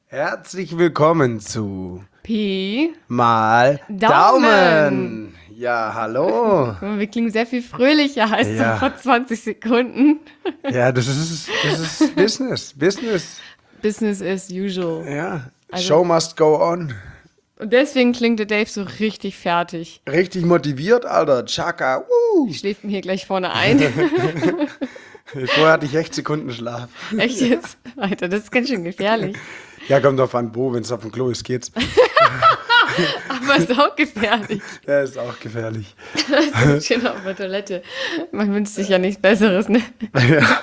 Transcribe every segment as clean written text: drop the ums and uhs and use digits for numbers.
Herzlich willkommen zu Pi Mal Daumen. Ja, hallo. Wir klingen sehr viel fröhlicher als Ja. vor 20 Sekunden. Ja, das ist Business. Business as usual. Ja, Also- Show must go on. Und deswegen klingt der Dave so richtig fertig. Richtig motiviert, Alter. Chaka. Schläft mir hier gleich vorne ein. Vorher hatte ich echt Sekunden Schlaf. Echt jetzt? Alter, das ist ganz schön gefährlich. Ja, kommt drauf an, wo, wenn es auf dem Klo ist, geht's. Aber ist auch gefährlich. Ja, ist auch gefährlich. Schön auf der Toilette. Man wünscht sich ja nichts Besseres, ne? Ja.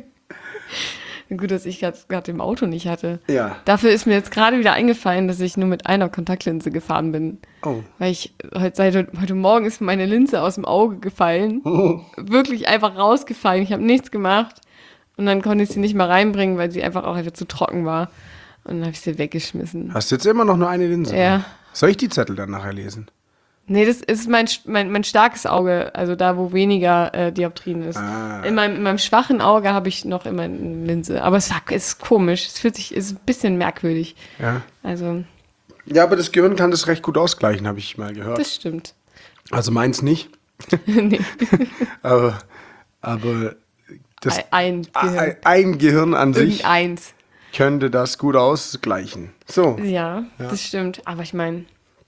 Gut, dass ich gerade im Auto nicht hatte. Ja. Dafür ist mir jetzt gerade wieder eingefallen, dass ich nur mit einer Kontaktlinse gefahren bin. Oh. Weil heute Morgen ist meine Linse aus dem Auge gefallen. Wirklich einfach rausgefallen. Ich habe nichts gemacht. Und dann konnte ich sie nicht mal reinbringen, weil sie einfach zu trocken war. Und dann habe ich sie weggeschmissen. Hast du jetzt immer noch nur eine Linse? Ja. Soll ich die Zettel dann nachher lesen? Nee, das ist mein starkes Auge, also da, wo weniger Dioptrien ist. Ah. In meinem schwachen Auge habe ich noch immer eine Linse. Aber es ist komisch. Es ist ein bisschen merkwürdig. Ja. Also, Ja, aber das Gehirn kann das recht gut ausgleichen, habe ich mal gehört. das stimmt. Also meins nicht. Nee. Aber das, Ein Gehirn. ein Gehirn an sich Irgendeins. könnte das gut ausgleichen. So. Ja, das stimmt. Aber ich meine,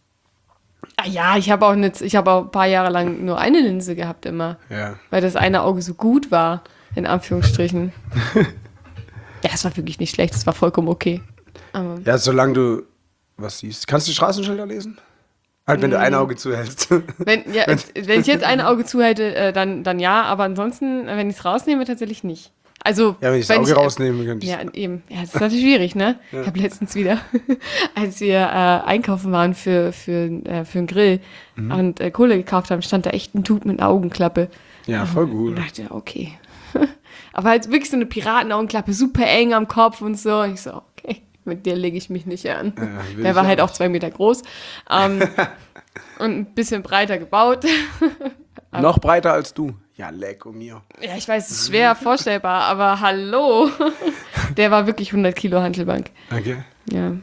ich habe auch ein paar Jahre lang nur eine Linse gehabt immer. Ja. Weil das eine Auge so gut war, in Anführungsstrichen. Ja, es war wirklich nicht schlecht, es war vollkommen okay. Aber Ja, solange du was siehst. Kannst du Straßenschilder lesen? Halt, wenn du ein Auge zuhältst. wenn ich jetzt ein Auge zuhalte, dann ja, aber ansonsten, wenn ich es rausnehme, tatsächlich nicht. Also, Ja, wenn ich das Auge rausnehme, könnte ich. Ja, eben. Ja, das ist natürlich schwierig, ne? Ich habe letztens wieder, als wir einkaufen waren für einen Grill und Kohle gekauft haben, stand da echt ein Dude mit einer Augenklappe. Ja, voll Und gut. dachte, okay. Aber halt wirklich so eine Piratenaugenklappe, super eng am Kopf und so. Ich so, okay, mit der lege ich mich nicht an. will Der ich war auch halt auch nicht. 2 Meter groß und ein bisschen breiter gebaut. Noch breiter als du. Ja, lecko mio. Ja, ich weiß, es ist schwer vorstellbar, aber hallo. Der war wirklich 100 Kilo Hantelbank. Okay. Ja.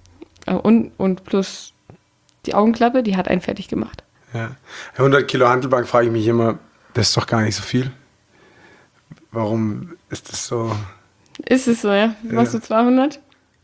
Und plus die Augenklappe, die hat einen fertig gemacht. Ja. 100 Kilo Hantelbank frage ich mich immer, das ist doch gar nicht so viel. Warum ist das so? Ist es so, ja? Machst du 200?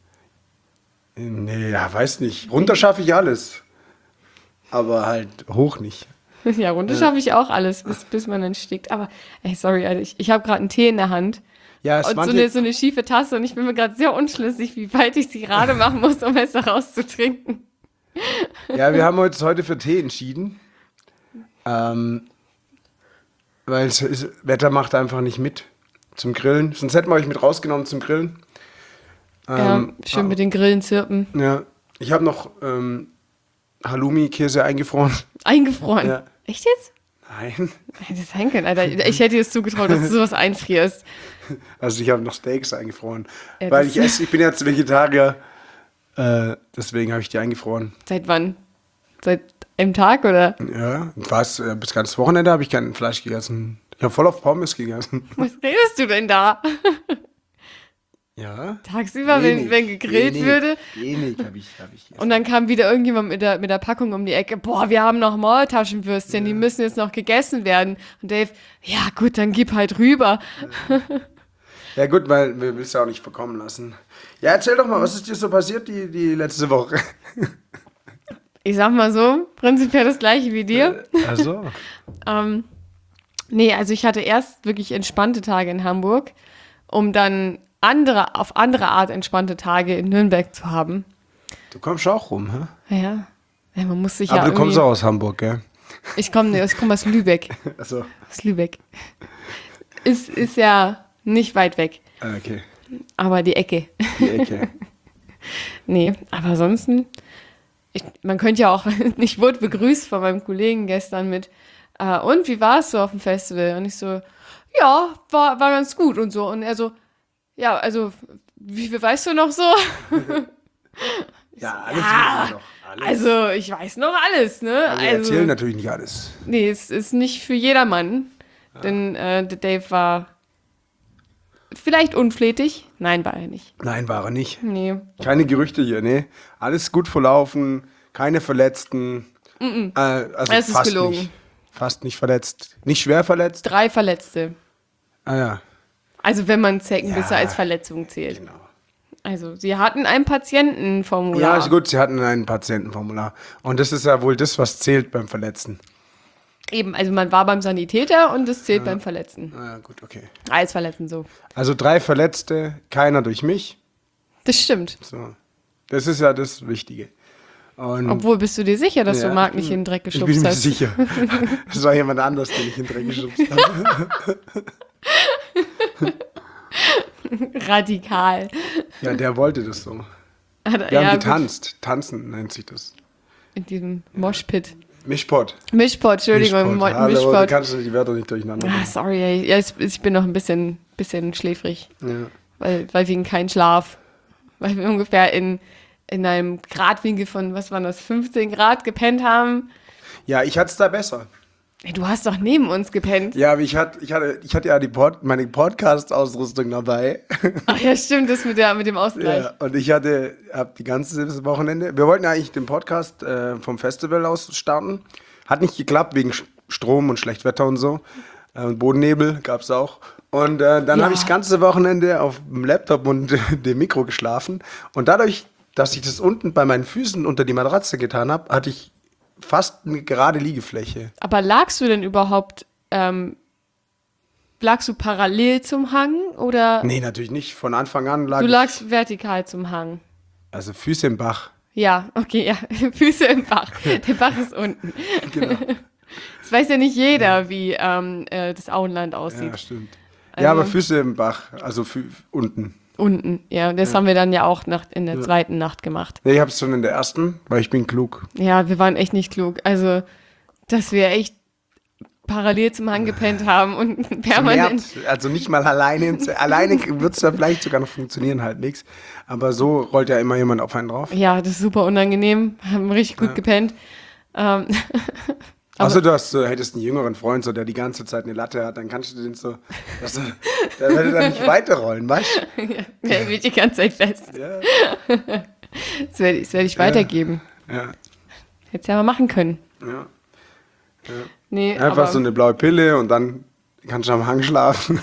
Nee, ja, weiß nicht. Runter schaffe ich alles. Aber halt hoch nicht. Ja, runter schaffe ich auch alles, bis man dann stickt. Aber, ey, sorry, Alter, ich habe gerade einen Tee in der Hand. Ja, es Und manche, so eine schiefe Tasse und ich bin mir gerade sehr unschlüssig, wie weit ich sie gerade machen muss, um es daraus zu trinken. Ja, wir haben uns heute für Tee entschieden. Weil Wetter macht einfach nicht mit zum Grillen. Sonst hätten wir euch mit rausgenommen zum Grillen. Ja, schön mit den Grillen zirpen. Ja, ich habe noch Halloumi-Käse eingefroren. Eingefroren. Ja. Echt jetzt? Nein. Hätte das sein können, Alter. Ich hätte dir das zugetraut, dass du sowas einfrierst. Also ich habe noch Steaks eingefroren. Ja, weil das- ich bin jetzt Vegetarier. Deswegen habe ich die eingefroren. Seit wann? Seit einem Tag, oder? Ja, bis ganzes Wochenende habe ich kein Fleisch gegessen. Ich habe voll auf Pommes gegessen. Was redest du denn da? Ja. Tagsüber, wenn gegrillt würde. Wenig habe ich gegessen. Und dann kam wieder irgendjemand mit der Packung um die Ecke. Boah, wir haben noch Maultaschenwürstchen, die müssen jetzt noch gegessen werden. Und Dave, ja gut, dann gib halt rüber. Ja gut, weil wir willst ja auch nicht verkommen lassen. Ja, erzähl doch mal, was ist dir so passiert die letzte Woche? Ich sag mal so, prinzipiell das gleiche wie dir. Ach so. Nee, also ich hatte erst wirklich entspannte Tage in Hamburg, um dann auf andere Art entspannte Tage in Nürnberg zu haben. Du kommst auch rum, hä? Ja, man muss sich Aber ja du kommst irgendwie... auch aus Hamburg, gell? Ich komme aus Lübeck. Achso. Aus Lübeck. Ist ja nicht weit weg, Okay. aber die Ecke. Die Ecke. Nee, aber ansonsten, man könnte ja auch, ich wurde begrüßt von meinem Kollegen gestern mit, und wie war es so auf dem Festival? Und ich so, ja, war ganz gut und so. Und er so, ja, also, wie viel weißt du noch so? Ja, alles wissen wir doch. Alles. Also, ich weiß noch alles, ne? Aber wir erzählen natürlich nicht alles. Nee, es ist nicht für jedermann, denn der Dave war vielleicht unflätig. Nein, war er nicht. Nein, war er nicht. Nee. Keine Gerüchte hier, nee. Alles gut verlaufen, keine Verletzten. Also Es ist fast gelogen. nicht. Fast nicht verletzt. Nicht schwer verletzt? 3 Verletzte. Ah ja, Also wenn man Zeckenbisse Ja. als Verletzung zählt. genau. Also sie hatten ein Patientenformular. Ja, ist gut, sie hatten ein Patientenformular. Und das ist ja wohl das, was zählt beim Verletzen. Eben, also man war beim Sanitäter und das zählt beim Verletzen. Ah, ja, gut, okay. Als Verletzen so. Also 3 Verletzte, keiner durch mich. Das stimmt. So. Das ist ja das Wichtige. Und Obwohl, bist du dir sicher, dass Ja, du Marc nicht in den Dreck ich geschubst bin mir hast? sicher. Das war jemand anders, den ich in den Dreck geschubst habe. Radikal. Ja, der wollte das so. Wir haben Ja, gut. getanzt. Tanzen nennt sich das. In diesem Moshpit. Mischpott. Mischpot, Entschuldigung. Hallo, du Mischpot. kannst die Wörter nicht durcheinander Ah, bringen. sorry, ey. Ja, ich bin noch ein bisschen schläfrig. Ja. Weil wegen kein Schlaf. Weil wir ungefähr in einem Gradwinkel von, was waren das, 15 Grad gepennt haben. Ja, ich hatte es da besser. Ey, du hast doch neben uns gepennt. Ja, aber ich hatte ja meine Podcast-Ausrüstung dabei. Ach ja, stimmt, das mit dem Ausgleich. Ja, und ich habe die ganze Wochenende, wir wollten ja eigentlich den Podcast vom Festival aus starten. Hat nicht geklappt wegen Strom und Schlechtwetter und so. Und Bodennebel gab es auch. Und dann Ja. habe ich das ganze Wochenende auf dem Laptop und dem Mikro geschlafen. Und dadurch, dass ich das unten bei meinen Füßen unter die Matratze getan habe, hatte ich fast eine gerade Liegefläche. Aber lagst du denn überhaupt, lagst du parallel zum Hang oder Nee, natürlich nicht. Von Anfang an lag du ich, lagst vertikal zum Hang? also Füße im Bach. Ja, okay, ja. Füße im Bach. Der Bach ist unten. Genau. Das weiß ja nicht jeder, wie das Auenland aussieht. Ja, stimmt. Also- Ja, aber Füße im Bach, also unten. Unten, ja. Das haben wir dann ja auch in der zweiten Nacht gemacht. Nee, ich habe es schon in der ersten, weil ich bin klug. Ja, wir waren echt nicht klug. Also, dass wir echt parallel zum Hang gepennt haben und permanent. Also nicht mal alleine. Alleine wird es ja vielleicht sogar noch funktionieren, halt nichts. Aber so rollt ja immer jemand auf einen drauf. Ja, das ist super unangenehm. Haben richtig gut gepennt. Außer du hättest einen jüngeren Freund, so, der die ganze Zeit eine Latte hat, dann kannst du den so, der würde dann nicht weiterrollen, weißt du? Der hält die ganze Zeit fest. Ja. Das werde ich weitergeben. Ja. Hättest ja mal machen können. Ja. Nee, Einfach aber so eine blaue Pille und dann kannst du am Hang schlafen.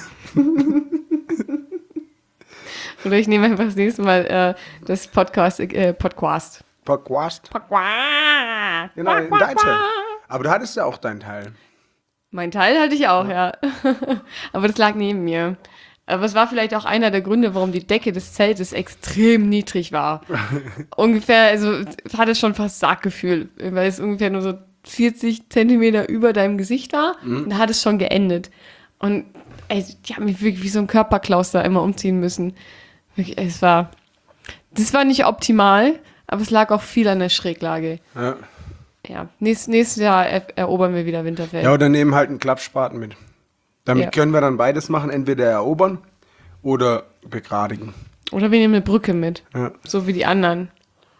oder ich nehme einfach das nächste Mal das Podcast. Podcast. Podcast. Genau, in dein Teil. Aber du hattest ja auch deinen Teil. Mein Teil hatte ich auch, ja. Aber das lag neben mir. Aber es war vielleicht auch einer der Gründe, warum die Decke des Zeltes extrem niedrig war. Ungefähr, also hatte schon fast Sarggefühl, weil es ungefähr nur so 40 Zentimeter über deinem Gesicht war. Und da hat es schon geendet. Und ey, die haben mich wirklich wie so ein Körperklaus da immer umziehen müssen. Wirklich, das war nicht optimal, aber es lag auch viel an der Schräglage. Ja. Ja, nächstes Jahr erobern wir wieder Winterfeld. Ja, oder nehmen halt einen Klappspaten mit. Damit Ja. können wir dann beides machen, entweder erobern oder begradigen. Oder wir nehmen eine Brücke mit, Ja. so wie die anderen.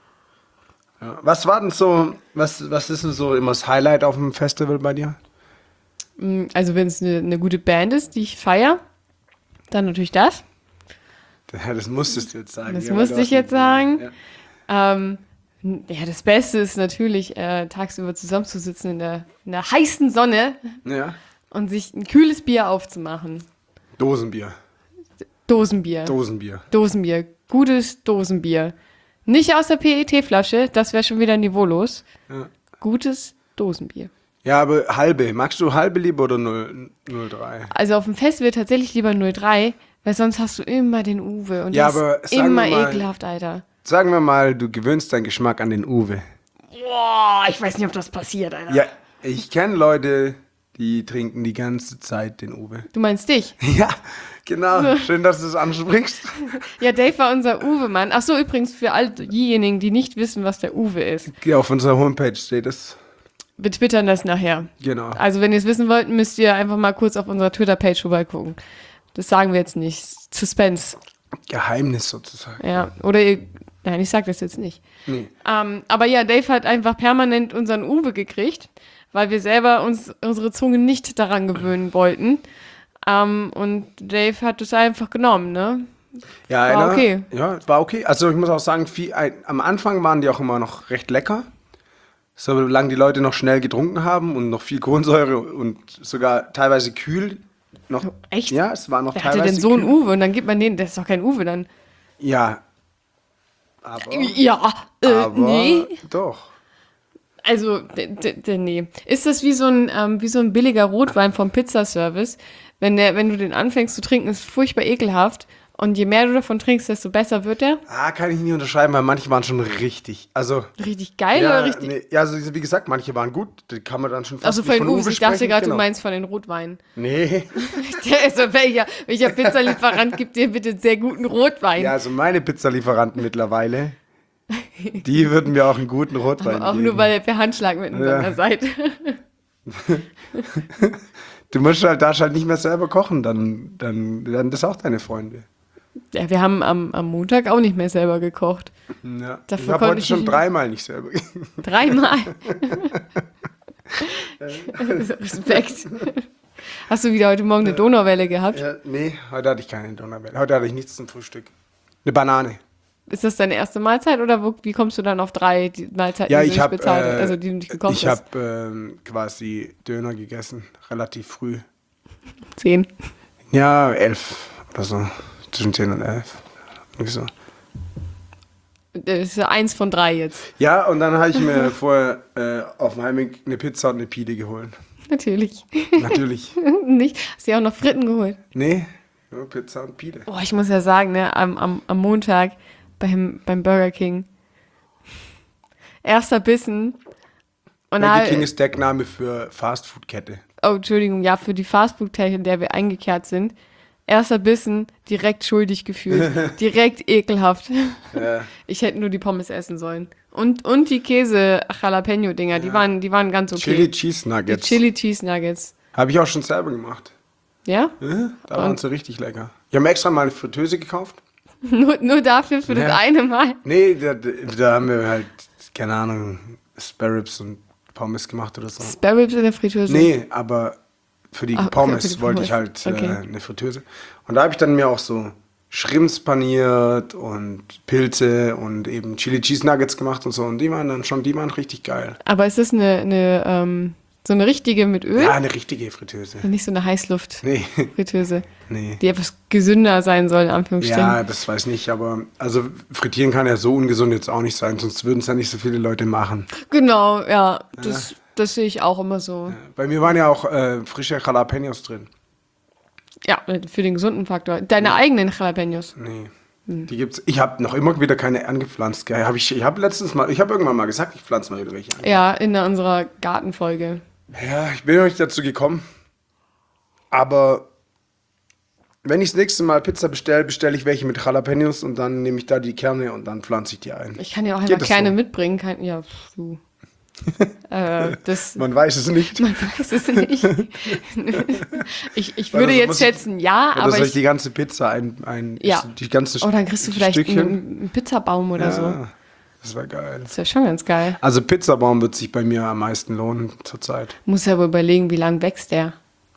Ja. Was war denn so, was ist denn so immer das Highlight auf dem Festival bei dir? Also wenn es eine gute Band ist, die ich feiere, dann natürlich das. Ja, das musstest du jetzt sagen. Das ja, weil musste du ich hast- jetzt sagen. Ja. Ja, das Beste ist natürlich, tagsüber zusammenzusitzen in der heißen Sonne Ja. und sich ein kühles Bier aufzumachen. Dosenbier. Dosenbier. Dosenbier. Gutes Dosenbier. Nicht aus der PET-Flasche, das wäre schon wieder niveaulos. Ja. Gutes Dosenbier. Ja, aber halbe. Magst du halbe lieber oder 0,3? Also auf dem Festival tatsächlich lieber 03, weil sonst hast du immer den Uwe und Ja, das aber ist sagen immer wir mal- ekelhaft, Alter. Sagen wir mal, du gewöhnst deinen Geschmack an den Uwe. Boah, ich weiß nicht, ob das passiert, Alter. Ja, ich kenne Leute, die trinken die ganze Zeit den Uwe. Du meinst dich? Ja, genau. Schön, dass du es ansprichst. Ja, Dave war unser Uwe-Mann. Ach so, übrigens für all diejenigen, die nicht wissen, was der Uwe ist. Ja, auf unserer Homepage steht es. Wir twittern das nachher. Genau. Also wenn ihr es wissen wollt, müsst ihr einfach mal kurz auf unserer Twitter-Page vorbeigucken. Das sagen wir jetzt nicht. Suspense. Geheimnis sozusagen. Ja, oder ihr... Nein, ich sag das jetzt nicht. Nee. Aber ja, Dave hat einfach permanent unseren Uwe gekriegt, weil wir selber uns unsere Zunge nicht daran gewöhnen wollten. Und Dave hat es einfach genommen, ne? Ja, War okay. Ja, war okay. Also ich muss auch sagen, am Anfang waren die auch immer noch recht lecker. Solange die Leute noch schnell getrunken haben und noch viel Kohlensäure und sogar teilweise kühl. Noch, Echt? Ja, es war noch Wer teilweise hatte denn so einen kühl. Uwe? Und dann gibt man den, das ist doch kein Uwe dann. Ja. Aber Ja, nee. doch. Also, nee. Ist das wie so ein billiger Rotwein vom Pizzaservice? Wenn du den anfängst zu trinken, ist furchtbar ekelhaft. Und je mehr du davon trinkst, desto besser wird der. Kann ich nicht unterschreiben, weil manche waren schon richtig. Also, Richtig geil ja, oder richtig? nee, ja, also wie gesagt, manche waren gut. Die kann man dann schon fast Also von nicht den Uwe, ich dachte sprechen. gerade, Genau. du meinst von den Rotweinen. Nee. Also welcher Pizzalieferant gibt dir bitte einen sehr guten Rotwein? Ja, also meine Pizzalieferanten mittlerweile, die würden mir auch einen guten Rotwein Auch geben. nur, weil ihr per Handschlag miteinander seid. Du musst halt, darfst halt nicht mehr selber kochen, dann werden das auch deine Freunde. Ja, wir haben am Montag auch nicht mehr selber gekocht. Ja. Dafür Ich habe konnte heute ich schon nicht- 3-mal nicht selber gekocht. 3-mal. Respekt. Hast du wieder heute Morgen eine Donauwelle gehabt? Ja, nee, heute hatte ich keine Donnerwelle. Heute hatte ich nichts zum Frühstück. Eine Banane. Ist das deine erste Mahlzeit oder wie kommst du dann auf 3 Mahlzeiten, Ja, die du ich nicht habe bezahlt hast, also die du nicht gekocht ich hast? habe quasi Döner gegessen, relativ früh. 10. Ja, 11 oder so. Zwischen 10 und 11. Irgendwie so. Das ist ja 1 von 3 jetzt. Ja, und dann habe ich mir vorher auf dem Heimweg eine Pizza und eine Pide geholt. Natürlich. Natürlich. Nicht? Hast du dir auch noch Fritten geholt? Nee, nur Pizza und Pide. Boah, ich muss ja sagen, ne, am Montag beim Burger King. Erster Bissen. Und Burger da, King ist Deckname für Fastfood-Kette. oh, Entschuldigung, ja, für die Fastfood-Kette, in der wir eingekehrt sind. Erster Bissen, direkt schuldig gefühlt. Direkt ekelhaft. Ja. Ich hätte nur die Pommes essen sollen. Und die Käse-Jalapeno-Dinger, die waren ganz okay. Chili Cheese Die Nuggets. Chili Cheese Nuggets. Habe ich auch schon selber gemacht. Ja? Ja, da waren sie richtig lecker. Ich habe mir extra mal eine Fritteuse gekauft. Nur dafür, für das Ja. eine Mal. Nee, da haben wir halt, keine Ahnung, Spare Ribs und Pommes gemacht oder so. Spare Ribs in der Fritteuse. Nee, aber für die Ah, okay, Pommes für die wollte ich Pommes. halt Okay. eine Fritteuse. Und da habe ich dann mir auch so Shrimps paniert und Pilze und eben Chili Cheese Nuggets gemacht und so. Und die waren richtig geil. Aber ist das so eine richtige mit Öl? Ja, eine richtige Fritteuse. Nicht so eine Heißluft-Fritteuse, Nee, nee. die etwas gesünder sein soll, in Anführungsstrichen. Ja, das weiß nicht, aber also frittieren kann ja so ungesund jetzt auch nicht sein, sonst würden es ja nicht so viele Leute machen. Genau, ja. Das sehe ich auch immer so. Bei mir waren ja auch frische Jalapenos drin. Ja, für den gesunden Faktor. Deine eigenen Jalapenos. Nee. Die gibt's. Ich habe noch immer wieder keine angepflanzt. Gell? Ich habe irgendwann mal gesagt, ich pflanze mal wieder welche an. Ja, in unserer Gartenfolge. Ja, ich bin noch nicht dazu gekommen. Aber wenn ich das nächste Mal Pizza bestelle ich welche mit Jalapenos und dann nehme ich da die Kerne und dann pflanze ich die ein. Ich kann ja auch Geht einfach das kleine so? mitbringen. Ja, du. Man weiß es nicht. Man weiß es nicht. Ich würde Oder jetzt muss- schätzen, ja, Oder aber soll ich die ganze Pizza Ja. die ganze Oh, dann kriegst du vielleicht Stückchen? einen Pizzabaum oder so. Ja, das wäre geil. Das wäre schon ganz geil. Also Pizzabaum wird sich bei mir am meisten lohnen zurzeit. Muss ja wohl überlegen, wie lang wächst der.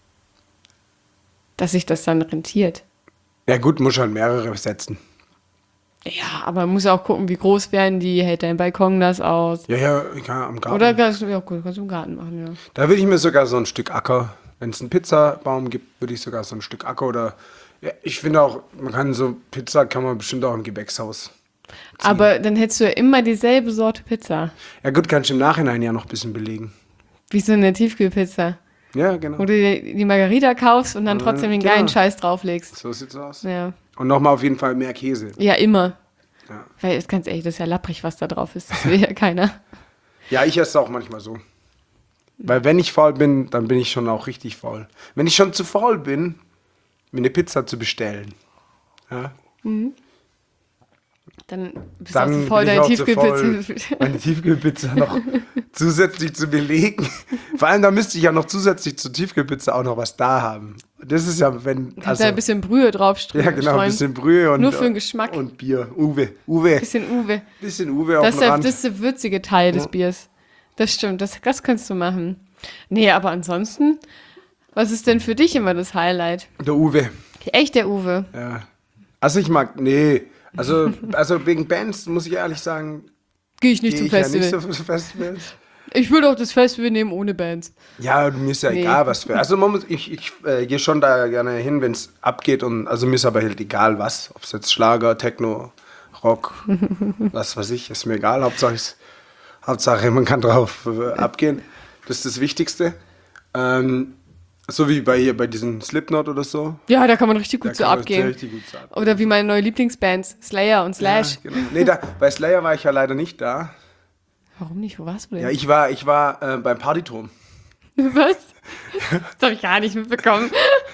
Dass sich das dann rentiert. Ja gut, muss halt mehrere setzen. Ja, aber man muss ja auch gucken, wie groß werden die, hält dein Balkon das aus. Ja, ich kann am Garten. Oder kannst du im Garten machen, ja. Da würde ich mir sogar so ein Stück Acker, wenn es einen Pizzabaum gibt, würde ich sogar so ein Stück Acker oder, ja, ich finde auch, Pizza kann man bestimmt auch im Gewächshaus. Aber dann hättest du ja immer dieselbe Sorte Pizza. Ja gut, kannst du im Nachhinein ja noch ein bisschen belegen. Wie so eine Tiefkühlpizza. Ja, genau. Wo du die Margarita kaufst und dann trotzdem den geilen genau. Scheiß drauflegst. So sieht's aus. Ja. Und nochmal auf jeden Fall mehr Käse. Ja, immer. Ja. Weil, ganz ehrlich, das ist ja lapprig, was da drauf ist. Das will ja keiner. Ja, ich esse auch manchmal so. Weil wenn ich faul bin, dann bin ich schon auch richtig faul. Wenn ich schon zu faul bin, mir eine Pizza zu bestellen, ja, Dann bist dann du auch bin so voll, ich deine auch zu faul, Tiefkühlpizza. meine Tiefkühlpizza noch zusätzlich zu belegen. Vor allem, da müsste ich ja noch zusätzlich zur Tiefkühlpizza auch noch was da haben. Das ist ja, wenn, Kannst da ein bisschen Brühe draufstreuen. ja genau, ein bisschen Brühe und Nur für den Geschmack. und Bier. Uwe, Bisschen Uwe. bisschen Uwe auf Das dem ist, Rand. das ist der würzige Teil des Biers. Das stimmt, das kannst du machen. Nee, aber ansonsten Was ist denn für dich immer das Highlight? Der Uwe. Echt der Uwe? Ja. Also ich mag, also wegen Bands muss ich ehrlich sagen, Gehe ich nicht gehe zum ich ja nicht Festival. so für Festivals. Ich würde auch das Festival nehmen ohne Bands. Ja, mir ist ja Nee. egal, was für. Also ich gehe schon da gerne hin, wenn es abgeht und also mir ist aber halt egal was, ob es jetzt Schlager, Techno, Rock, was weiß ich, ist mir egal. Hauptsache man kann drauf abgehen. Das ist das Wichtigste. So wie bei diesen Slipknot oder so. Ja, da kann man richtig gut Da so kann man abgehen. richtig gut so abgehen. Oder wie meine neue Lieblingsbands, Slayer und Slash. Ja, genau. Nee, bei Slayer war ich ja leider nicht da. Warum nicht? Wo warst du denn? Ja, ich war beim Partyturm. Was? Das habe ich gar nicht mitbekommen.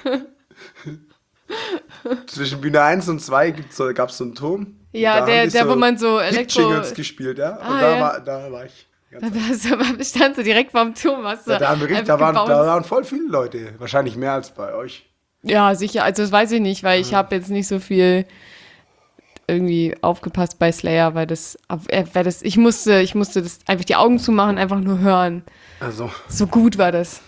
Zwischen Bühne 1 und 2 gab es so einen Turm. Ja, Und da haben die wo man so Elektro... Hit-Jingles gespielt, ja. Und Ah, da, ja. da war ich. Da standst du direkt vorm Turm. Hast du Da einfach waren, gebounced. da waren voll viele Leute. Wahrscheinlich mehr als bei euch. Ja, sicher. Also das weiß ich nicht, weil ich habe jetzt nicht so viel irgendwie aufgepasst bei Slayer, weil ich musste das einfach die Augen zumachen, einfach nur hören. Also, So gut war das.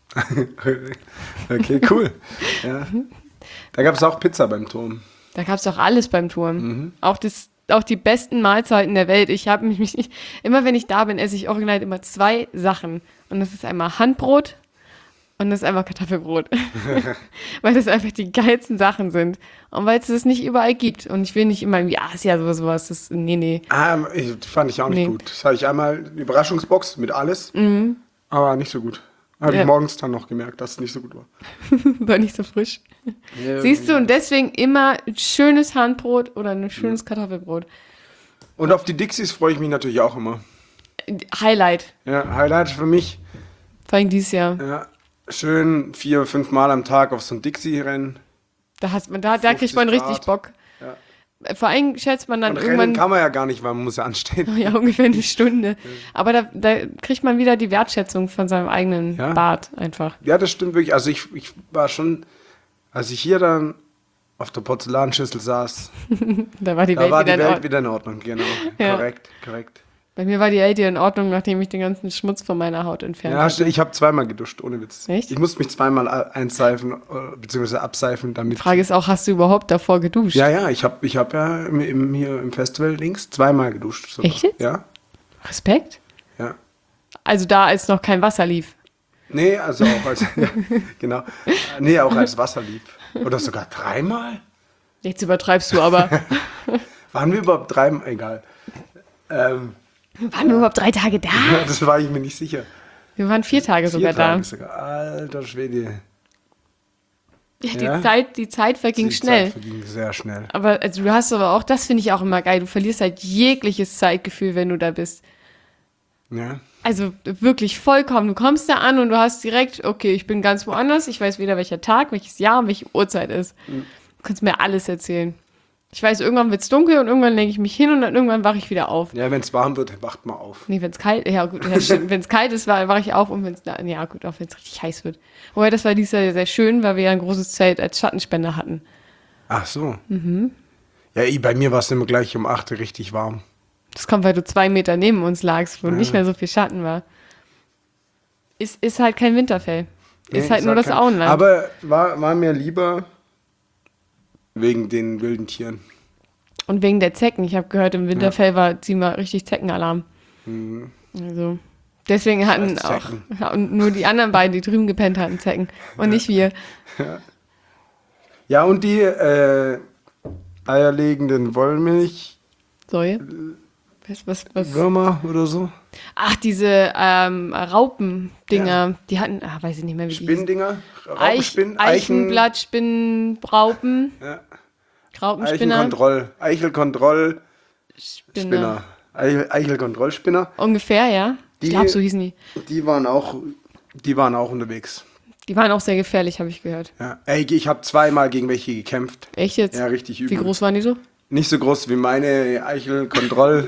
okay, cool. Ja. Da gab es auch Pizza beim Turm. Da gab es doch alles beim Turm. Auch die besten Mahlzeiten der Welt. Ich habe mich nicht, immer wenn ich da bin, esse ich original immer 2 Sachen. Und das ist einmal Handbrot und das ist einmal Kartoffelbrot. Weil das einfach die geilsten Sachen sind. Und weil es das nicht überall gibt. Und ich will nicht immer irgendwie Asia oder sowas. Nee. Fand ich auch nicht Nee. gut. Das hatte ich einmal eine Überraschungsbox mit alles, aber nicht so gut. Habe Ja. ich morgens dann noch gemerkt, dass es nicht so gut war. War nicht so frisch. Siehst du, und deswegen immer ein schönes Handbrot oder ein schönes Kartoffelbrot. Und auf die Dixies freue ich mich natürlich auch immer. Highlight. Ja, Highlight für mich. Vor allem dieses Jahr. Ja, schön 4, 5 Mal am Tag auf so ein Dixie-Rennen. Da kriegt 50 man richtig Grad. Bock. Ja. Vor allem schätzt man dann Und Rennen irgendwann kann man ja gar nicht, weil man muss ja anstehen. ja, ungefähr eine Stunde. Aber da kriegt man wieder die Wertschätzung von seinem eigenen Ja. Bart einfach. Ja, das stimmt wirklich. Also ich war schon, als ich hier dann auf der Porzellanschüssel saß, Da war die da Welt war wieder die in Welt Ordnung. wieder in Ordnung. Genau, Ja. korrekt. Bei mir war die Welt wieder in Ordnung, nachdem ich den ganzen Schmutz von meiner Haut entfernt Ja, hatte. ich habe zweimal geduscht, ohne Witz. Echt? Ich musste mich zweimal einseifen, beziehungsweise abseifen, damit. Die Frage ist auch, hast du überhaupt davor geduscht? Ja, ich hab ja hier im Festival links zweimal geduscht. Sogar. Echt jetzt? Ja, Respekt? ja. Also da, als noch kein Wasser lief. Nee, also auch als, ja, genau. Nee, auch als Wasser lief. Oder sogar 3-mal? Jetzt übertreibst du aber. Waren wir überhaupt 3-mal? Egal. Waren wir überhaupt 3 Tage da? Das war ich mir nicht sicher. Wir waren 4 Tage 4 sogar Tage da. sogar. Alter Schwede. Ja, die Zeit verging schnell. Zeit verging sehr schnell. Aber also du hast aber auch, das finde ich auch immer geil, du verlierst halt jegliches Zeitgefühl, wenn du da bist. Ja. Also wirklich vollkommen. Du kommst da an und du hast direkt, okay, ich bin ganz woanders, ich weiß weder welcher Tag, welches Jahr und welche Uhrzeit ist. Du kannst mir alles erzählen. Ich weiß, irgendwann wird es dunkel und irgendwann lege ich mich hin und dann irgendwann wache ich wieder auf. Ja, wenn es warm wird, wacht mal auf. Nee, wenn es kalt, ja gut, ja, stimmt. Wenn es kalt ist, wache ich auf und wenn es, ja gut, auch wenn es richtig heiß wird. Wobei, das war dieses Jahr sehr schön, weil wir ja ein großes Zelt als Schattenspender hatten. Ach so. Ja, bei mir war es immer gleich um 8 Uhr richtig warm. Das kommt, weil du 2 Meter neben uns lagst, wo nicht mehr so viel Schatten war. Ist halt kein Winterfell. Nee, Ist halt ich nur sag das kein- Auenland. Aber war mir lieber wegen den wilden Tieren. Und wegen der Zecken. Ich habe gehört, im Winterfell war ziemlich richtig Zeckenalarm. Mhm. Also, deswegen hatten Scheiß auch Zecken. und nur die anderen beiden, die drüben gepennt hatten, Zecken. Und nicht wir. Ja, und die eierlegenden Wollmilchwürmer Säue. Was? oder so. Ach, diese Raupendinger, die hatten, weiß ich nicht mehr, wie die hießen. Spindinger, Raupenspinnen, Eichenblattspinnen, Raupen, Ja. Raupenspinner, Eichelkontrollspinner. Spinner. Eichelkontrollspinner. Ungefähr, ja. Ich Die- glaube, so hießen die. Die waren auch unterwegs. Die waren auch sehr gefährlich, habe ich gehört. Ja. Ey, ich habe 2-mal gegen welche gekämpft. Echt jetzt? Ja, richtig übel. Wie groß waren die so? Nicht so groß wie meine Eichelkontroll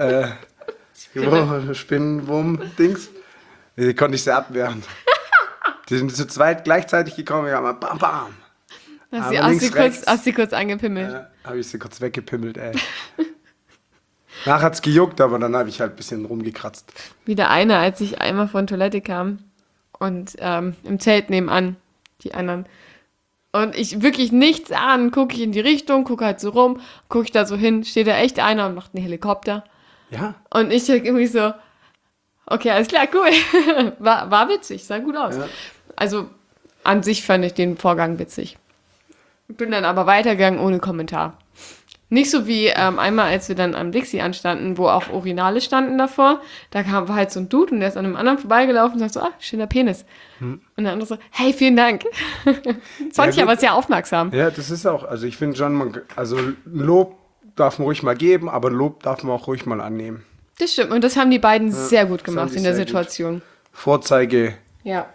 Spinnenwurm-Dings. Die konnte ich sehr abwehren. Die sind zu zweit gleichzeitig gekommen, wir haben mal bam, bam. Hast Aber links, rechts. sie kurz angepimmelt. Ja, habe ich sie kurz weggepimmelt, ey. Nachher hat's gejuckt, aber dann habe ich halt ein bisschen rumgekratzt. Wie der eine, als ich einmal von Toilette kam und im Zelt nebenan, die anderen. Und ich wirklich nichts an, gucke ich in die Richtung, gucke halt so rum, gucke ich da so hin, steht da echt einer und macht einen Helikopter. Ja. Und ich denke irgendwie so, okay, alles klar, cool. War witzig, sah gut aus. Ja. Also an sich fand ich den Vorgang witzig. Bin dann aber weitergegangen ohne Kommentar. Nicht so wie einmal, als wir dann am Dixie anstanden, wo auch Urinale standen davor. Da war halt so ein Dude und der ist an einem anderen vorbeigelaufen und sagt so, schöner Penis. Und der andere so, hey, vielen Dank. Das fand ich aber sehr aufmerksam. Ja, das ist auch, also ich finde schon, also Lob darf man ruhig mal geben, aber Lob darf man auch ruhig mal annehmen. Das stimmt und das haben die beiden sehr gut das gemacht haben die in der sehr gut. Situation. Vorzeige, Ja,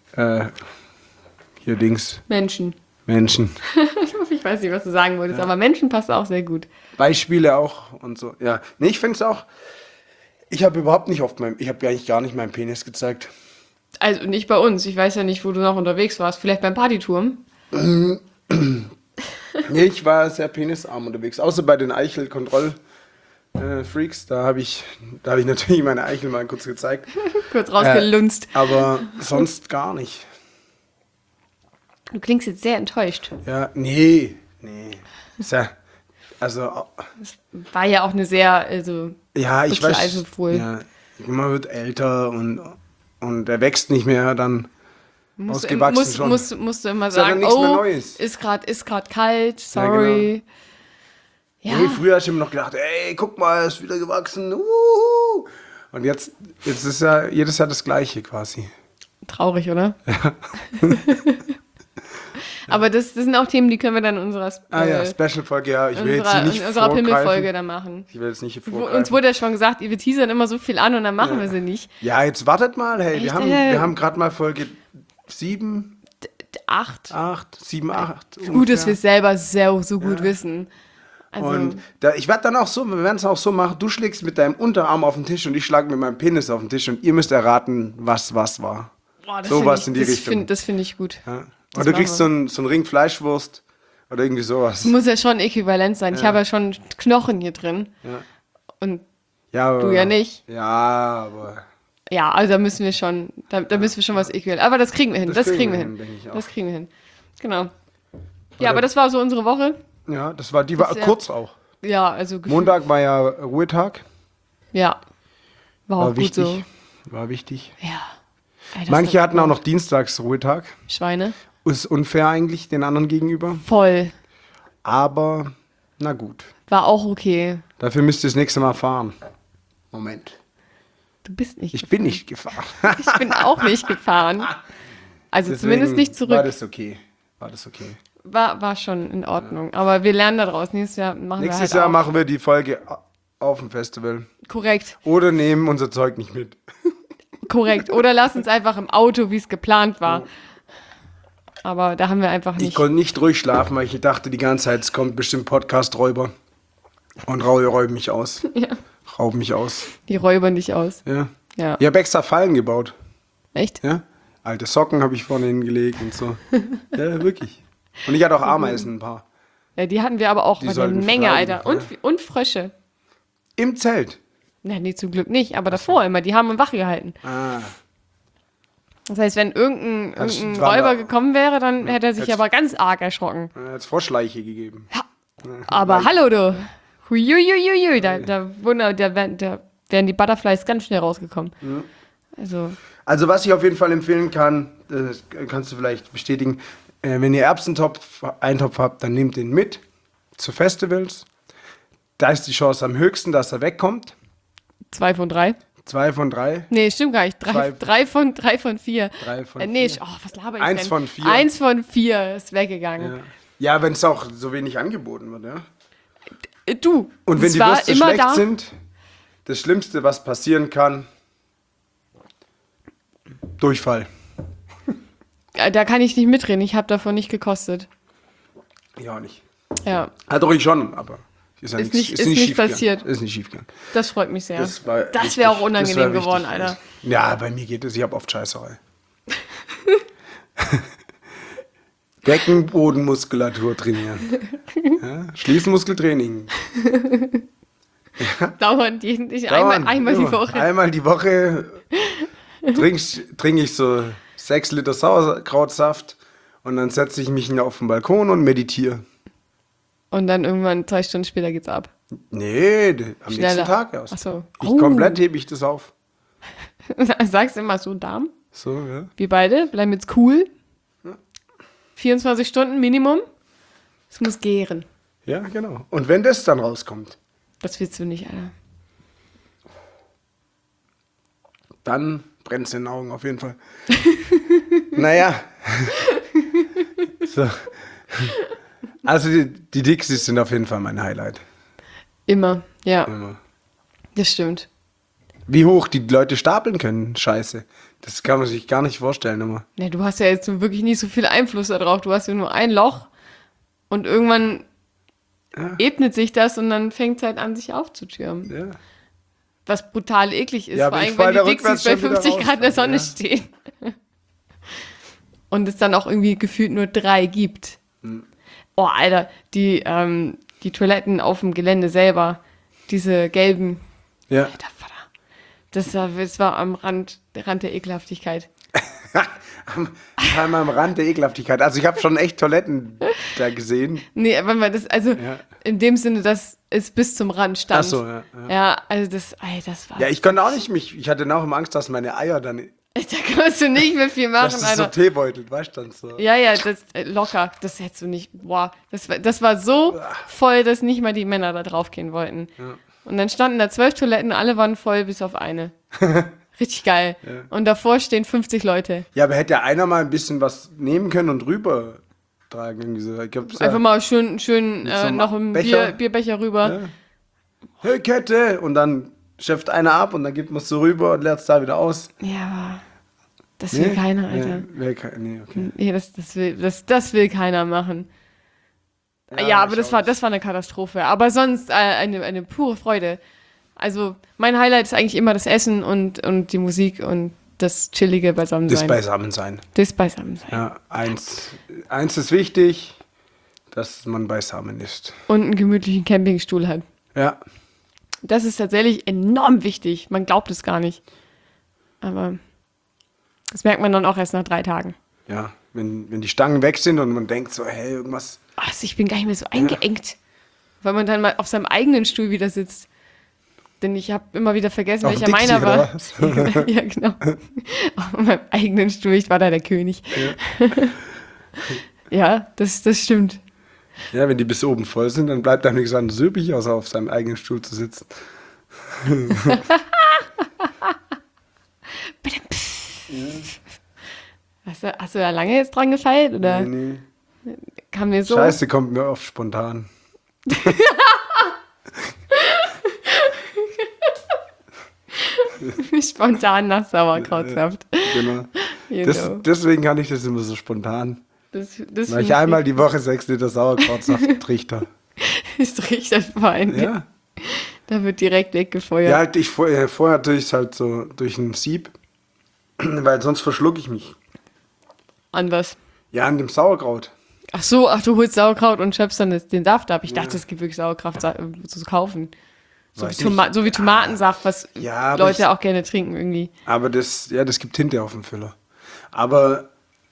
hier Dings, Menschen. Ich weiß nicht, was du sagen wolltest, aber Menschen passt auch sehr gut. Beispiele auch und so. Ja, nee, ich finde es auch, ich habe überhaupt nicht ich habe ja eigentlich gar nicht meinen Penis gezeigt. Also nicht bei uns. Ich weiß ja nicht, wo du noch unterwegs warst. Vielleicht beim Partyturm. Nee, ich war sehr penisarm unterwegs, außer bei den Eichel-Kontroll-Freaks. Da habe ich natürlich meine Eichel mal kurz gezeigt. Kurz rausgelunzt. Aber sonst gar nicht. Du klingst jetzt sehr enttäuscht. Ja, nee. Ist ja, also, War ja auch eine sehr, also ja, ich weiß. Also wohl. Ja, man wird älter und er wächst nicht mehr, dann ausgewachsen schon. Musst du immer Ist ja dann sagen, nichts mehr Neues. ist grad kalt, sorry. Ja, Nee, früher hast du immer noch gedacht, ey, guck mal, ist wieder gewachsen. Uhuhu. Und jetzt ist ja jedes Jahr das Gleiche quasi. Traurig, oder? Ja. Aber das sind auch Themen, die können wir dann in unserer Special-Folge, ja. Ich will jetzt hier nicht in unserer vorgreifen. Pimmelfolge dann machen. Ich will jetzt nicht hier vorgreifen. Uns wurde ja schon gesagt, wir teasern immer so viel an und dann machen wir sie nicht. Ja, jetzt wartet mal, hey, Echt, wir haben gerade mal Folge 7, 8. 7, 8. Gut, dass wir es selber so gut wissen. Also, Und ich werde dann auch so, wir werden es auch so machen, du schlägst mit deinem Unterarm auf den Tisch und ich schlage mit meinem Penis auf den Tisch und ihr müsst erraten, was war. boah, das Sowas find in ich- die das Richtung. Das finde ich gut. Ja. Das Und du machen kriegst so einen Ring Fleischwurst oder irgendwie sowas. Muss ja schon äquivalent sein. Ich habe ja schon Knochen hier drin. Ja. Und Ja, aber, du ja nicht. Ja, aber Ja, also da müssen wir schon, da müssen wir schon was äquivalent. Aber das kriegen wir hin. Das Das kriegen kriegen wir wir hin. hin, denke ich auch. Das kriegen wir hin. Genau. Ja, aber das war so unsere Woche. ja, die war Ist ja- kurz auch. Ja, also gefühlt- Montag war ja Ruhetag. Ja. War auch War gut wichtig. so. War wichtig. Ja. Ey, das Manche war- hatten auch noch Dienstags Ruhetag. Schweine. Ist unfair eigentlich den anderen gegenüber. Voll. Aber na gut. War auch okay. Dafür müsst ihr das nächste Mal fahren. Moment. Du bist nicht. Ich bin nicht gefahren. Ich bin auch nicht gefahren. Also zumindest nicht zurück. War das okay. War schon in Ordnung. Aber wir lernen daraus. Nächstes Jahr machen wir Nächstes halt Jahr auch. machen wir die Folge auf dem Festival. Korrekt. Oder nehmen unser Zeug nicht mit. Korrekt. Oder lass uns einfach im Auto, wie es geplant war. Aber da haben wir einfach Ich nicht. konnte nicht ruhig schlafen, weil ich dachte die ganze Zeit, es kommt bestimmt Podcast-Räuber. Und räuben mich aus. Ja. Rauben mich aus. Die räubern dich aus. Ja. Ja. Ich habe extra Fallen gebaut. Echt? Ja. Alte Socken habe ich vorne hingelegt und so. Ja, wirklich. Und ich hatte auch Ameisen ein paar. Ja, die hatten wir aber auch Die eine sollten Menge, vertreiben, Alter. Und Frösche. Im Zelt. Na, nee, zum Glück nicht. Aber davor immer. Die haben ihn wach gehalten. Ah. Das heißt, wenn irgendein Das war Räuber da- gekommen wäre, dann hätte er sich Jetzt- aber ganz arg erschrocken. Dann hat es Froschleiche gegeben. Aber hallo, du. Huiuiuiui. Da wären die Butterflies ganz schnell rausgekommen. Also, Also was ich auf jeden Fall empfehlen kann, das kannst du vielleicht bestätigen, wenn ihr Erbsentopf-Eintopf habt, dann nehmt den mit zu Festivals. Da ist die Chance am höchsten, dass er wegkommt. 2 von 3. 2 von 3. Nee, stimmt gar nicht. 3 von 4. 3 von Nee, 4. was laber ich 1 denn? von 4. 1 von 4 ist weggegangen. Ja, wenn es auch so wenig angeboten wird, ja. Du, Und wenn es die war Würste immer schlecht da. sind, das Schlimmste, was passieren kann, Durchfall. Da kann ich nicht mitreden. Ich habe davon nicht gekostet. Ja, auch nicht. Ja, Hat doch ich schon, aber ist ja Ist nichts- nicht schiefgegangen. passiert. Ist nicht schiefgegangen. das freut mich sehr. Das war wäre auch wichtig. unangenehm Das war geworden, wichtig. Alter. Ja, bei mir geht es. Ich habe oft Scheißerei. Beckenbodenmuskulatur trainieren. Ja, Schließmuskeltraining. Dauernd einmal die Immer. Woche. Einmal die Woche trinke ich so 6 Liter Sauerkrautsaft Und dann setze ich mich auf den Balkon und meditiere. Und dann irgendwann 2 Stunden später geht's ab. Nee, am Schneller. nächsten Tag erst. Ach so. Komplett hebe ich das auf. Sagst immer so, Darm. So, ja. Wir beide bleiben jetzt cool. 24 Stunden Minimum. Es muss gären. Ja, genau. Und wenn das dann rauskommt, Das willst du nicht, Alter. dann brennt es in den Augen auf jeden Fall. Naja. So. Also die Dixies sind auf jeden Fall mein Highlight. Immer, ja. Immer. Das stimmt. Wie hoch die Leute stapeln können, scheiße. Das kann man sich gar nicht vorstellen immer. Ja, du hast ja jetzt wirklich nicht so viel Einfluss darauf. Du hast ja nur ein Loch und irgendwann ebnet sich das und dann fängt es halt an, sich aufzutürmen. Ja. Was brutal eklig ist, Ja, vor aber allem, ich fall wenn da die Dixies rückwärts bei schon wieder 50 Grad in der raus, Sonne ja. stehen. Und es dann auch irgendwie gefühlt nur 3 gibt. Oh, Alter, die Toiletten auf dem Gelände selber, diese gelben, Ja. Alter Vater, das war am Rand der Ekelhaftigkeit. Einmal am Rand der Ekelhaftigkeit. Also ich habe schon echt Toiletten da gesehen. Nee, aber Ja. in dem Sinne, dass es bis zum Rand stand. Ach so, ja. Ja, also das war. Ja, ich konnte auch nicht ich hatte dann auch immer Angst, dass meine Eier dann, Da kannst du nicht mehr viel machen, dass das so Alter. Teebeutelt, weißt du, dann so. Ja, das locker. Das hättest du nicht. Boah, das war so voll, dass nicht mal die Männer da drauf gehen wollten. Ja. Und dann standen da 12 Toiletten, alle waren voll, bis auf eine. Richtig geil. Ja. Und davor stehen 50 Leute. Ja, aber hätte ja einer mal ein bisschen was nehmen können und rüber tragen. Irgendwie so. Ich glaub, Einfach mal schön so einem noch einen Becher. Bierbecher rüber. Ja. Hey, Kette! Und dann schöpft einer ab und dann gibt man es so rüber und leert es da wieder aus. Ja, aber das will keiner, Alter. Nee, okay. Nee, das will keiner machen. Ja, aber das war eine Katastrophe. Aber sonst eine pure Freude. Also mein Highlight ist eigentlich immer das Essen und die Musik und das chillige Beisammensein. Das Beisammensein. sein. Ja, eins ist wichtig, dass man beisammen ist. Und einen gemütlichen Campingstuhl hat. Ja. Das ist tatsächlich enorm wichtig. Man glaubt es gar nicht. Aber das merkt man dann auch erst nach 3 Tagen. Ja, wenn die Stangen weg sind und man denkt so, hey, irgendwas. Also ich bin gar nicht mehr so eingeengt. Weil man dann mal auf seinem eigenen Stuhl wieder sitzt. Denn ich habe immer wieder vergessen, Auf welcher Dixie, meiner war. oder was? Ja, genau. Auf meinem eigenen Stuhl, ich war da der König. Ja, das stimmt. Ja, wenn die bis oben voll sind, dann bleibt einem nichts anderes übrig, außer auf seinem eigenen Stuhl zu sitzen. Hast du da lange jetzt dran gefeilt? Oder Nee. kam mir so? Scheiße, kommt mir oft spontan. Spontan nach Sauerkrautsaft. Genau. You know. Deswegen kann ich das immer so spontan. Das Weil find ich einmal die Woche 6 Liter Sauerkrautsaft trichter. ist richtig fein. Ja. Da wird direkt weggefeuert. Ja, halt vorher tue ich es halt so durch ein Sieb, weil sonst verschlucke ich mich. An was? Ja, an dem Sauerkraut. Ach, du holst Sauerkraut und schöpfst dann den Saft ab. Ich dachte, es gibt wirklich Sauerkraut zu kaufen. So Weiß wie, so wie Tomatensaft, was Ja, aber Leute auch gerne trinken irgendwie. Aber das gibt Tinte auf dem Füller. Aber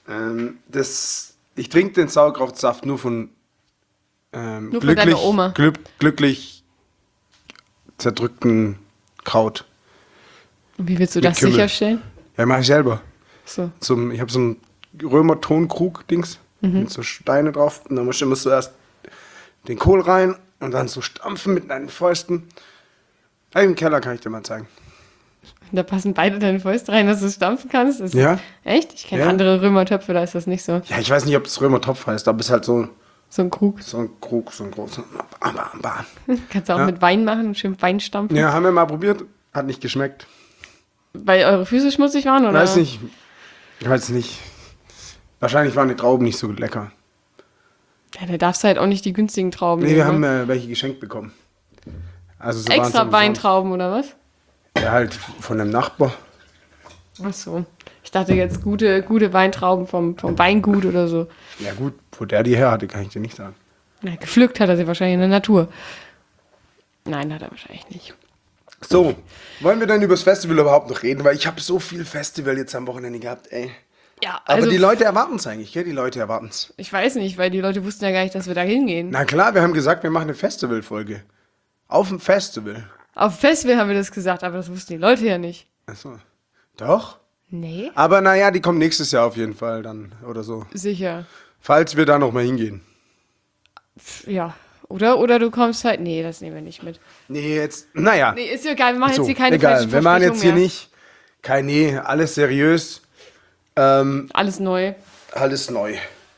ich trinke den Sauerkrautsaft nur von Nur von deiner Oma. glücklich zerdrückten Kraut. Und wie willst du Mit das Kümmel. sicherstellen? Ja, mache ich selber. So. Ich habe so einen Römer-Tonkrug-Dings mit so Steine drauf. Und dann musst du immer zuerst den Kohl rein und dann so stampfen mit deinen Fäusten. Im Keller kann ich dir mal zeigen. Da passen beide deine Fäuste rein, dass du es stampfen kannst. Ja. Echt? Ich kenne Ja. andere Römertöpfe, da ist das nicht so. Ja, ich weiß nicht, ob das Römertopf heißt, aber es ist halt so So ein Krug. ein Krug, so ein großer. Kannst du auch Ja. mit Wein machen und schön Wein stampfen. Ja, haben wir mal probiert. Hat nicht geschmeckt. Weil eure Füße schmutzig waren, oder? Weiß nicht. Ich weiß nicht. Wahrscheinlich waren die Trauben nicht so lecker. Ja, da darfst du halt auch nicht die günstigen Trauben Nee, wir nehmen, haben ne? welche geschenkt bekommen. Also so Extra waren's umsonst. Weintrauben, oder was? Ja, halt von dem Nachbar. Ach so. Ich dachte jetzt gute Weintrauben vom Weingut oder so. Ja gut, wo der die her hatte, kann ich dir nicht sagen. Na, gepflückt hat er sie wahrscheinlich in der Natur. Nein, hat er wahrscheinlich nicht. So, wollen wir denn über das Festival überhaupt noch reden? Weil ich habe so viel Festival jetzt am Wochenende gehabt, ey. Ja, Aber also die Leute erwarten es eigentlich, gell? Die Leute erwarten es. ich weiß nicht, weil die Leute wussten ja gar nicht, dass wir da hingehen. Na klar, wir haben gesagt, wir machen eine Festivalfolge. Auf dem Festival. Auf dem Festival haben wir das gesagt, aber das wussten die Leute ja nicht. Achso. Doch? Nee. Aber naja, die kommen nächstes Jahr auf jeden Fall dann oder so. Sicher. Falls wir da nochmal hingehen. Ja. Oder du kommst halt. Nee, das nehmen wir nicht mit. Nee, jetzt, naja. Nee, ist ja egal, wir machen So, jetzt hier keine egal. falschen Wir machen jetzt hier Versprechungen mehr. nicht nee, alles seriös. Alles neu. Alles neu.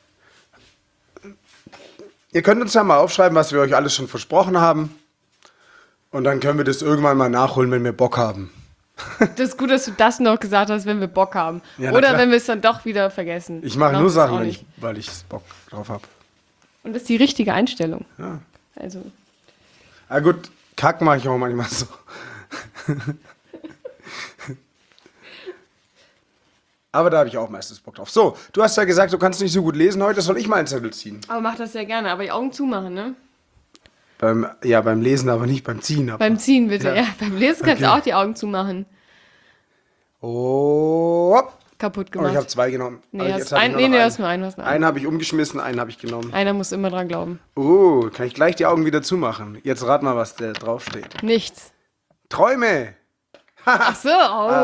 Ihr könnt uns ja mal aufschreiben, was wir euch alles schon versprochen haben. Und dann können wir das irgendwann mal nachholen, wenn wir Bock haben. Das ist gut, dass du das noch gesagt hast, wenn wir Bock haben. Ja, na Oder klar. wenn wir es dann doch wieder vergessen. Ich mache Glaub nur das Sachen, auch wenn nicht. weil ich Bock drauf habe. Und das ist die richtige Einstellung. Ja. Also, Ah gut, Kack mache ich auch manchmal so. Aber da habe ich auch meistens Bock drauf. So, du hast ja gesagt, du kannst nicht so gut lesen heute, soll ich mal einen Zettel ziehen? aber mach das sehr gerne, aber die Augen zumachen, ne? Beim Lesen, aber nicht beim Ziehen. Aber. Beim Ziehen bitte. Ja. Ja, beim Lesen kannst du Okay. auch die Augen zumachen. Oh, hopp. Kaputt Oh, gemacht. ich habe 2 genommen. Nee, Aber hast jetzt hab ich nur nee, noch nee, einen. hast nur einen. Hast nur einen. Einen habe ich umgeschmissen, einen habe ich genommen. Einer muss immer dran glauben. Oh, kann ich gleich die Augen wieder zumachen? Jetzt rat mal, was da draufsteht. Nichts. Träume! Ach so.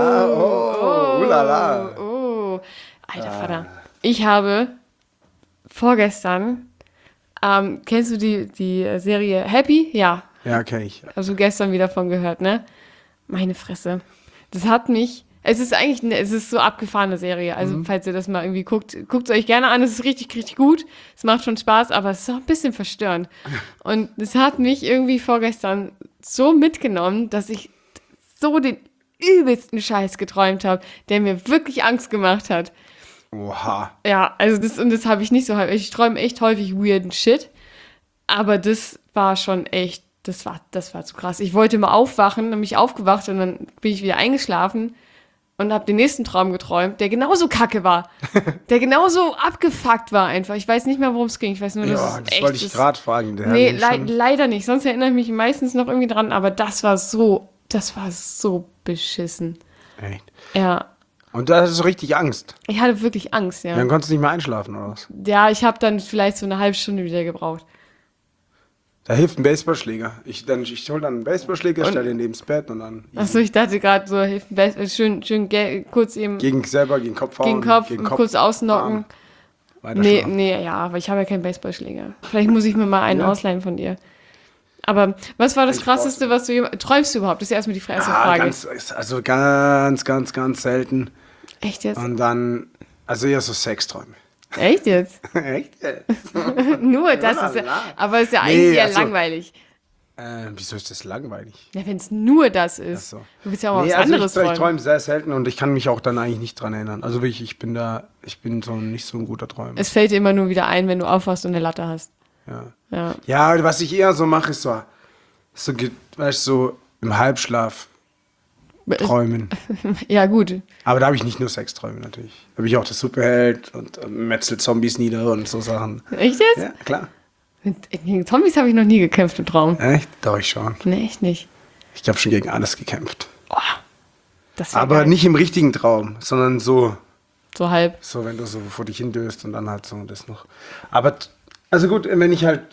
Ulala. Oh. Alter Vater. Ich habe vorgestern, kennst du die Serie Happy? Ja. Ja, kenn ich. Also gestern wieder von gehört, ne? Meine Fresse. Das hat mich. Es ist eigentlich, es ist so abgefahrene Serie. Also, falls ihr das mal irgendwie guckt es euch gerne an. Es ist richtig, richtig gut. Es macht schon Spaß, aber es ist auch ein bisschen verstörend. Und es hat mich irgendwie vorgestern so mitgenommen, dass ich so den übelsten Scheiß geträumt habe, der mir wirklich Angst gemacht hat. Oha. Ja, also das habe ich nicht so häufig. Ich träume echt häufig weirden Shit. Aber das war schon echt, das war zu krass. Ich wollte mal aufwachen, dann bin ich aufgewacht und dann bin ich wieder eingeschlafen und habe den nächsten Traum geträumt, der genauso kacke war. Der genauso abgefuckt war einfach. Ich weiß nicht mehr, worum es ging. Ich weiß nur, dass Ja, es das echt wollte ich ist. gerade fragen. Der Nee, hat mich schon- leider nicht. Sonst erinnere ich mich meistens noch irgendwie dran, aber das war so beschissen. Echt. Ja, Und da hast du richtig Angst. ich hatte wirklich Angst, ja. Dann konntest du nicht mehr einschlafen, oder was? Ja, ich habe dann vielleicht so eine halbe Stunde wieder gebraucht. Da hilft ein Baseballschläger. Ich hole dann einen Baseballschläger, stelle den neben's Bett und dann Achso, ich dachte gerade so, schön kurz eben gegen Kopf hauen. gegen Kopf und kurz ausnocken. Arm. Weiter Nee, schlafen. nee, ja, aber ich habe ja keinen Baseballschläger. Vielleicht muss ich mir mal einen ausleihen von dir. Aber was war das Ich Krasseste, was du träumst du überhaupt? Das ist ja erstmal die erste Frage. Ganz selten. Echt jetzt? Und dann, also eher so Sexträume. Echt jetzt? Echt? Nur das ist ja, Lala. aber ist ja Nee, eigentlich eher also- langweilig. Wieso ist das langweilig? Ja, wenn es nur das ist. so. Du willst ja auch mal Nee, was also anderes ich träumen. träume sehr selten und ich kann mich auch dann eigentlich nicht dran erinnern. Also wirklich, ich bin so nicht so ein guter Träumer. Es fällt dir immer nur wieder ein, wenn du aufwachst und eine Latte hast. Ja. Ja. Ja, was ich eher so mache, ist weißt du, so im Halbschlaf träumen. Ja, gut. Aber da habe ich nicht nur Sexträume natürlich. Da habe ich auch das Superheld und metzelt Zombies nieder und so Sachen. Echt jetzt? Ja, klar. Gegen Zombies habe ich noch nie gekämpft im Traum. Echt? Doch, ich schon. Nee, echt nicht. Ich habe schon gegen alles gekämpft. Das wär Aber geil. nicht im richtigen Traum, sondern so, So halb. wenn du so vor dich hindöst und dann halt so das noch. Aber, also gut, wenn ich halt.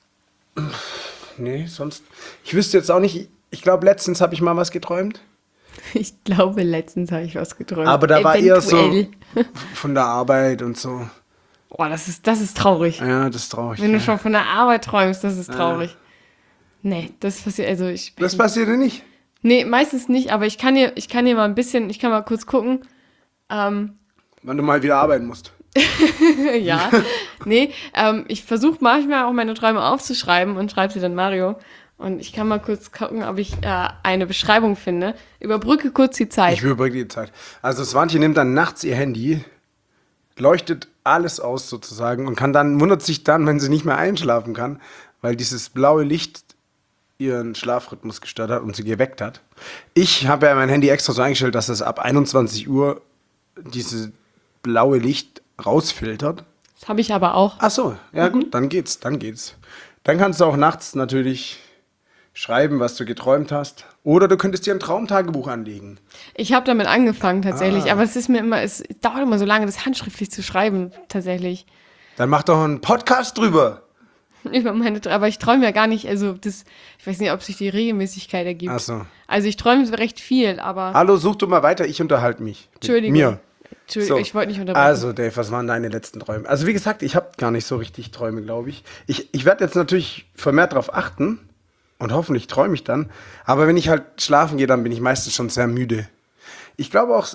Nee, sonst. Ich wüsste jetzt auch nicht. Ich glaube, letztens habe ich mal was geträumt. Ich glaube, letztens habe ich was geträumt. Aber da war eher so Eventuell. von der Arbeit und so. Boah, das ist traurig. Ja, das ist traurig. Wenn du ja. schon von der Arbeit träumst, das ist traurig. Nee, das passiert, also Das passiert dir nicht. Nee, meistens nicht, aber ich kann dir mal ein bisschen, ich kann mal kurz gucken. Wenn du mal wieder arbeiten musst. Ja, nee, ich versuche manchmal auch meine Träume aufzuschreiben und schreibe sie dann Mario. Und ich kann mal kurz gucken, ob ich eine Beschreibung finde. Überbrücke kurz die Zeit. Ich überbrücke die Zeit. Also Swantje nimmt dann nachts ihr Handy, leuchtet alles aus sozusagen und wundert sich dann, wenn sie nicht mehr einschlafen kann, weil dieses blaue Licht ihren Schlafrhythmus gestört hat und sie geweckt hat. Ich habe ja mein Handy extra so eingestellt, dass es ab 21 Uhr dieses blaue Licht rausfiltert. Das habe ich aber auch. Ach so, ja gut, dann geht's. Dann kannst du auch nachts natürlich schreiben, was du geträumt hast. Oder du könntest dir ein Traumtagebuch anlegen. Ich habe damit angefangen tatsächlich, aber es dauert immer so lange, das handschriftlich zu schreiben tatsächlich. Dann mach doch einen Podcast drüber. Aber ich träume ja gar nicht, ich weiß nicht, ob sich die Regelmäßigkeit ergibt. Ach so. Also ich träume recht viel, aber... Hallo, such du mal weiter, ich unterhalte mich. Entschuldigung. Mir. Entschuldigung, So. ich wollte nicht unterbrechen. Also, Dave, was waren deine letzten Träume? Also, wie gesagt, ich habe gar nicht so richtig Träume, glaube ich. Ich werde jetzt natürlich vermehrt darauf achten und hoffentlich träume ich dann. Aber wenn ich halt schlafen gehe, dann bin ich meistens schon sehr müde. Ich glaube auch,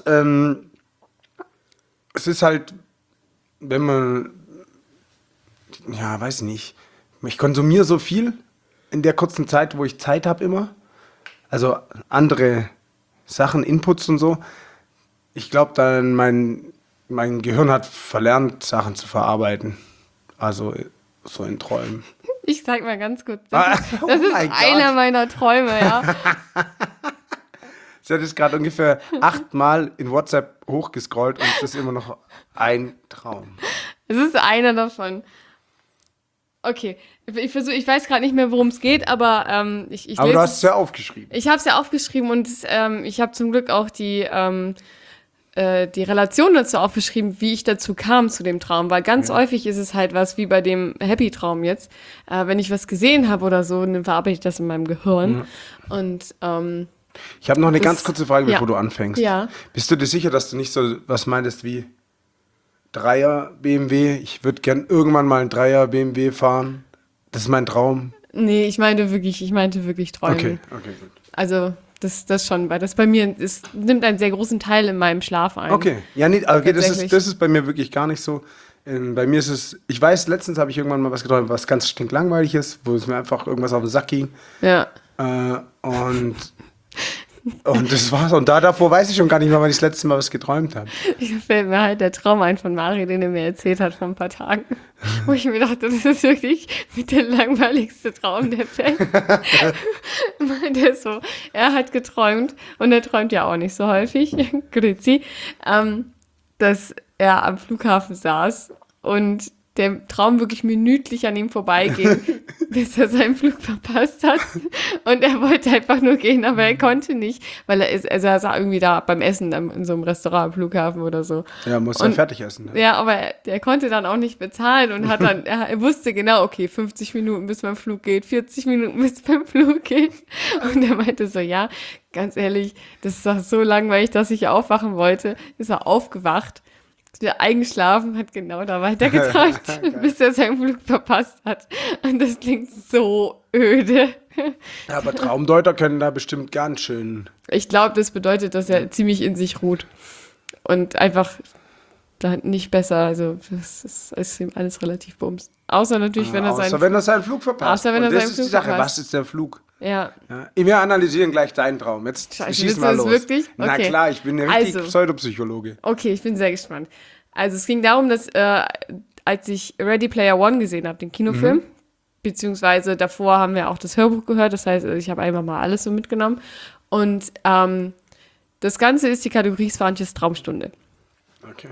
es ist halt, wenn man, ja, weiß nicht, ich konsumiere so viel in der kurzen Zeit, wo ich Zeit habe immer. Also andere Sachen, Inputs und so. Ich glaube, dann mein Gehirn hat verlernt, Sachen zu verarbeiten. Also so in Träumen. Ich sag mal ganz kurz, das ist mein einer Gott. meiner Träume, ja. Sie hat es gerade ungefähr 8-mal in WhatsApp hochgescrollt und es ist immer noch ein Traum. Es ist einer davon. Okay, ich weiß gerade nicht mehr, worum es geht, aber ich Aber lese du hast es ja aufgeschrieben. Ich habe es ja aufgeschrieben und ich habe zum Glück auch die Relation dazu aufgeschrieben, wie ich dazu kam zu dem Traum. Weil ganz häufig ist es halt was wie bei dem Happy-Traum jetzt. Wenn ich was gesehen habe oder so, dann verarbeite ich das in meinem Gehirn. Und Ich habe noch eine ganz kurze Frage, bevor ja. du anfängst. Ja. Bist du dir sicher, dass du nicht so was meintest wie Dreier BMW? Ich würde gern irgendwann mal einen Dreier BMW fahren. Das ist mein Traum. nee, ich meinte wirklich Träumen. Okay, gut. Also das schon, weil das bei mir nimmt einen sehr großen Teil in meinem Schlaf ein. Okay, ja, nee, okay, das Tatsächlich. ist bei mir wirklich gar nicht so. Bei mir ist es, ich weiß, letztens habe ich irgendwann mal was geträumt, was ganz stinklangweilig ist, wo es mir einfach irgendwas auf den Sack ging. Ja. Und das war's. Und davor weiß ich schon gar nicht mehr, wann ich das letzte Mal was geträumt habe. Da fällt mir halt der Traum ein von Mari, den er mir erzählt hat vor ein paar Tagen. Wo ich mir dachte, das ist wirklich mit der langweiligste Traum der Welt. Meinte so, er hat geträumt, und er träumt ja auch nicht so häufig, Grüezi, dass er am Flughafen saß und der Traum wirklich minütlich an ihm vorbeiging, bis er seinen Flug verpasst hat. Und er wollte einfach nur gehen, aber er konnte nicht, weil er saß irgendwie da beim Essen in so einem Restaurant am Flughafen oder so. Ja, muss ja fertig essen. Ne? Ja, aber er konnte dann auch nicht bezahlen und hat dann, er wusste genau, okay, 50 Minuten bis mein Flug geht, 40 Minuten bis mein Flug geht. Und er meinte so, ja, ganz ehrlich, das ist doch so langweilig, dass ich aufwachen wollte. Ist er aufgewacht, ist wieder eingeschlafen, hat genau da weitergeträumt, bis er seinen Flug verpasst hat. Und das klingt so öde. Ja, aber Traumdeuter können da bestimmt ganz schön. Ich glaube, das bedeutet, dass er ziemlich in sich ruht und einfach da nicht besser, also das ist ihm alles relativ bums. Außer natürlich, wenn er seinen Flug verpasst. Außer wenn er Und das seinen ist Flug die Sache, verpasst. was ist der Flug? Ja. Ja, wir analysieren gleich deinen Traum. Jetzt Scheiße, schieß willst du mal das los. wirklich? Na Okay. klar, ich bin ja richtig Also. Pseudopsychologe. Okay, ich bin sehr gespannt. Also es ging darum, dass als ich Ready Player One gesehen habe, den Kinofilm, beziehungsweise davor haben wir auch das Hörbuch gehört, das heißt, ich habe einfach mal alles so mitgenommen. Und das Ganze ist die Kategorie Svanches Traumstunde. Okay.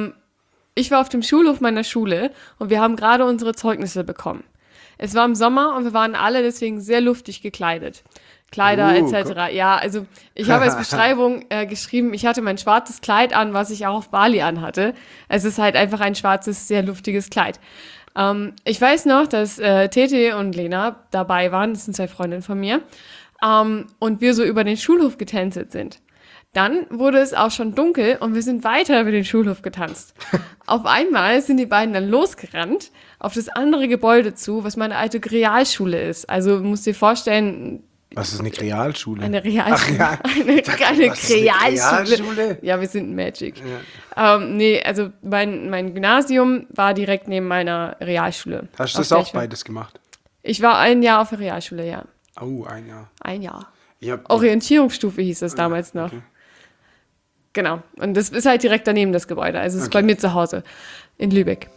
Ich war auf dem Schulhof meiner Schule und wir haben gerade unsere Zeugnisse bekommen. Es war im Sommer und wir waren alle deswegen sehr luftig gekleidet. Kleider etc. Guck. Ja, also ich habe als Beschreibung geschrieben, ich hatte mein schwarzes Kleid an, was ich auch auf Bali anhatte. Es ist halt einfach ein schwarzes, sehr luftiges Kleid. Ich weiß noch, dass Tete und Lena dabei waren, das sind 2 Freundinnen von mir, und wir so über den Schulhof getänzelt sind. Dann wurde es auch schon dunkel und wir sind weiter über den Schulhof getanzt. Auf einmal sind die beiden dann losgerannt auf das andere Gebäude zu, was meine alte Realschule ist. Also du musst dir vorstellen, Was ist eine Realschule? eine Realschule. Ach ja. Eine Was ist eine Realschule. Realschule? Ja, wir sind Magic. Ja. Nee, also mein Gymnasium war direkt neben meiner Realschule. Hast du Auf das der auch ich war. beides gemacht? Ich war 1 Jahr auf der Realschule, ja. Oh, ein Jahr. 1 Jahr. Ich hab, Orientierungsstufe hieß das damals noch. okay. Genau. Und das ist halt direkt daneben das Gebäude. Also es ist Okay. bei mir zu Hause in Lübeck.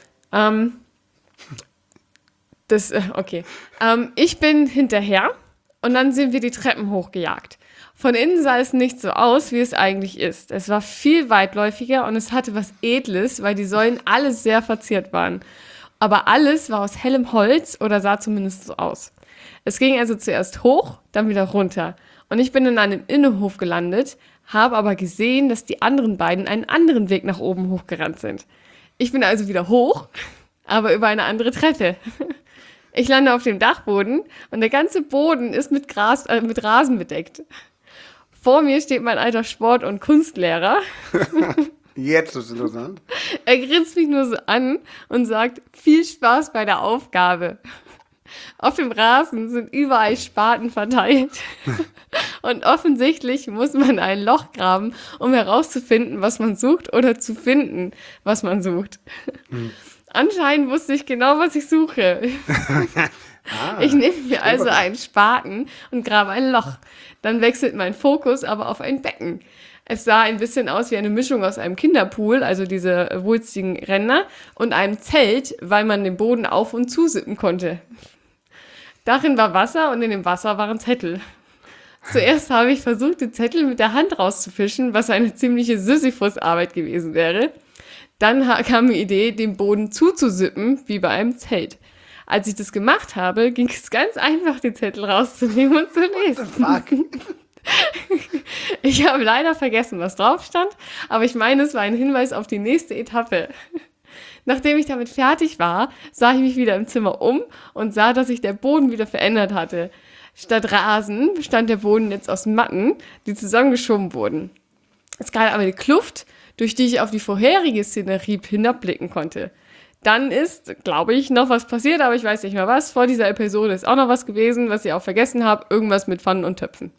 Okay. Ich bin hinterher und dann sind wir die Treppen hochgejagt. Von innen sah es nicht so aus, wie es eigentlich ist. Es war viel weitläufiger und es hatte was Edles, weil die Säulen alle sehr verziert waren. Aber alles war aus hellem Holz oder sah zumindest so aus. Es ging also zuerst hoch, dann wieder runter. Und ich bin in einem Innenhof gelandet, habe aber gesehen, dass die anderen beiden einen anderen Weg nach oben hochgerannt sind. Ich bin also wieder hoch, aber über eine andere Treppe. Ich lande auf dem Dachboden und der ganze Boden ist mit Rasen bedeckt. Vor mir steht mein alter Sport- und Kunstlehrer. Jetzt ist es interessant. Er grinst mich nur so an und sagt, viel Spaß bei der Aufgabe. Auf dem Rasen sind überall Spaten verteilt. Und offensichtlich muss man ein Loch graben, um herauszufinden, was man sucht oder zu finden, was man sucht. Anscheinend wusste ich genau, was ich suche. Ich nehme mir also einen Spaten und grabe ein Loch. Dann wechselt mein Fokus aber auf ein Becken. Es sah ein bisschen aus wie eine Mischung aus einem Kinderpool, also diese wulstigen Ränder, und einem Zelt, weil man den Boden auf- und zusippen konnte. Darin war Wasser und in dem Wasser waren Zettel. Zuerst habe ich versucht, den Zettel mit der Hand rauszufischen, was eine ziemliche Sisyphus-Arbeit gewesen wäre. Dann kam die Idee, den Boden zuzusippen, wie bei einem Zelt. Als ich das gemacht habe, ging es ganz einfach, den Zettel rauszunehmen und zu lesen. Fuck. Ich habe leider vergessen, was drauf stand, aber ich meine, es war ein Hinweis auf die nächste Etappe. Nachdem ich damit fertig war, sah ich mich wieder im Zimmer um und sah, dass sich der Boden wieder verändert hatte. Statt Rasen bestand der Boden jetzt aus Matten, die zusammengeschoben wurden. Es gab aber eine Kluft, durch die ich auf die vorherige Szenerie hinabblicken konnte. Dann ist, glaube ich, noch was passiert, aber ich weiß nicht mehr was. Vor dieser Episode ist auch noch was gewesen, was ich auch vergessen habe. Irgendwas mit Pfannen und Töpfen.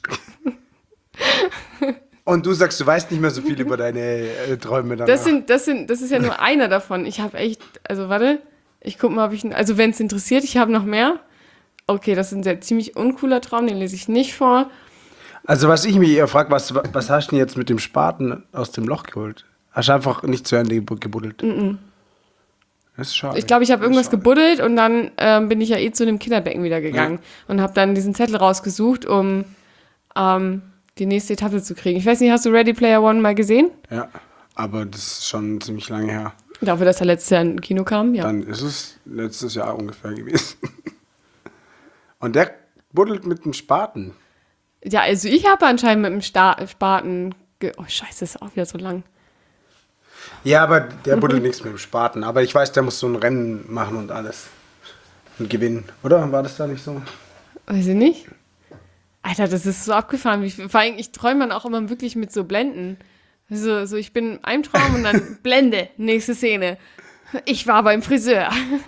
Und du sagst, du weißt nicht mehr so viel über deine Träume danach. Das ist ja nur einer davon. Ich habe echt, also warte, ich gucke mal, ob ich, also wenn es interessiert, ich habe noch mehr. Okay, das ist ein sehr ziemlich uncooler Traum, den lese ich nicht vor. Also was ich mich eher frage, was hast du denn jetzt mit dem Spaten aus dem Loch geholt? Hast du einfach nicht zu Ende gebuddelt? Das ist schade. Ich glaube, ich habe irgendwas gebuddelt und dann bin ich ja zu dem Kinderbecken wieder gegangen und habe dann diesen Zettel rausgesucht, um die nächste Etappe zu kriegen. Ich weiß nicht, hast du Ready Player One mal gesehen? Ja, aber das ist schon ziemlich lange her. Dafür, dass er letztes Jahr in Kino kam, ja. Dann ist es letztes Jahr ungefähr gewesen. Und der buddelt mit dem Spaten. Ja, also ich habe anscheinend mit dem Spaten... Oh, scheiße, das ist auch wieder so lang. Ja, aber der buddelt nichts mit dem Spaten. Aber ich weiß, der muss so ein Rennen machen und alles. Und gewinnen. Oder? War das da nicht so? Weiß ich nicht. Alter, das ist so abgefahren. Vor allem, ich träume dann auch immer wirklich mit so Blenden. So ich bin in einem Traum und dann Blende, nächste Szene. Ich war beim Friseur.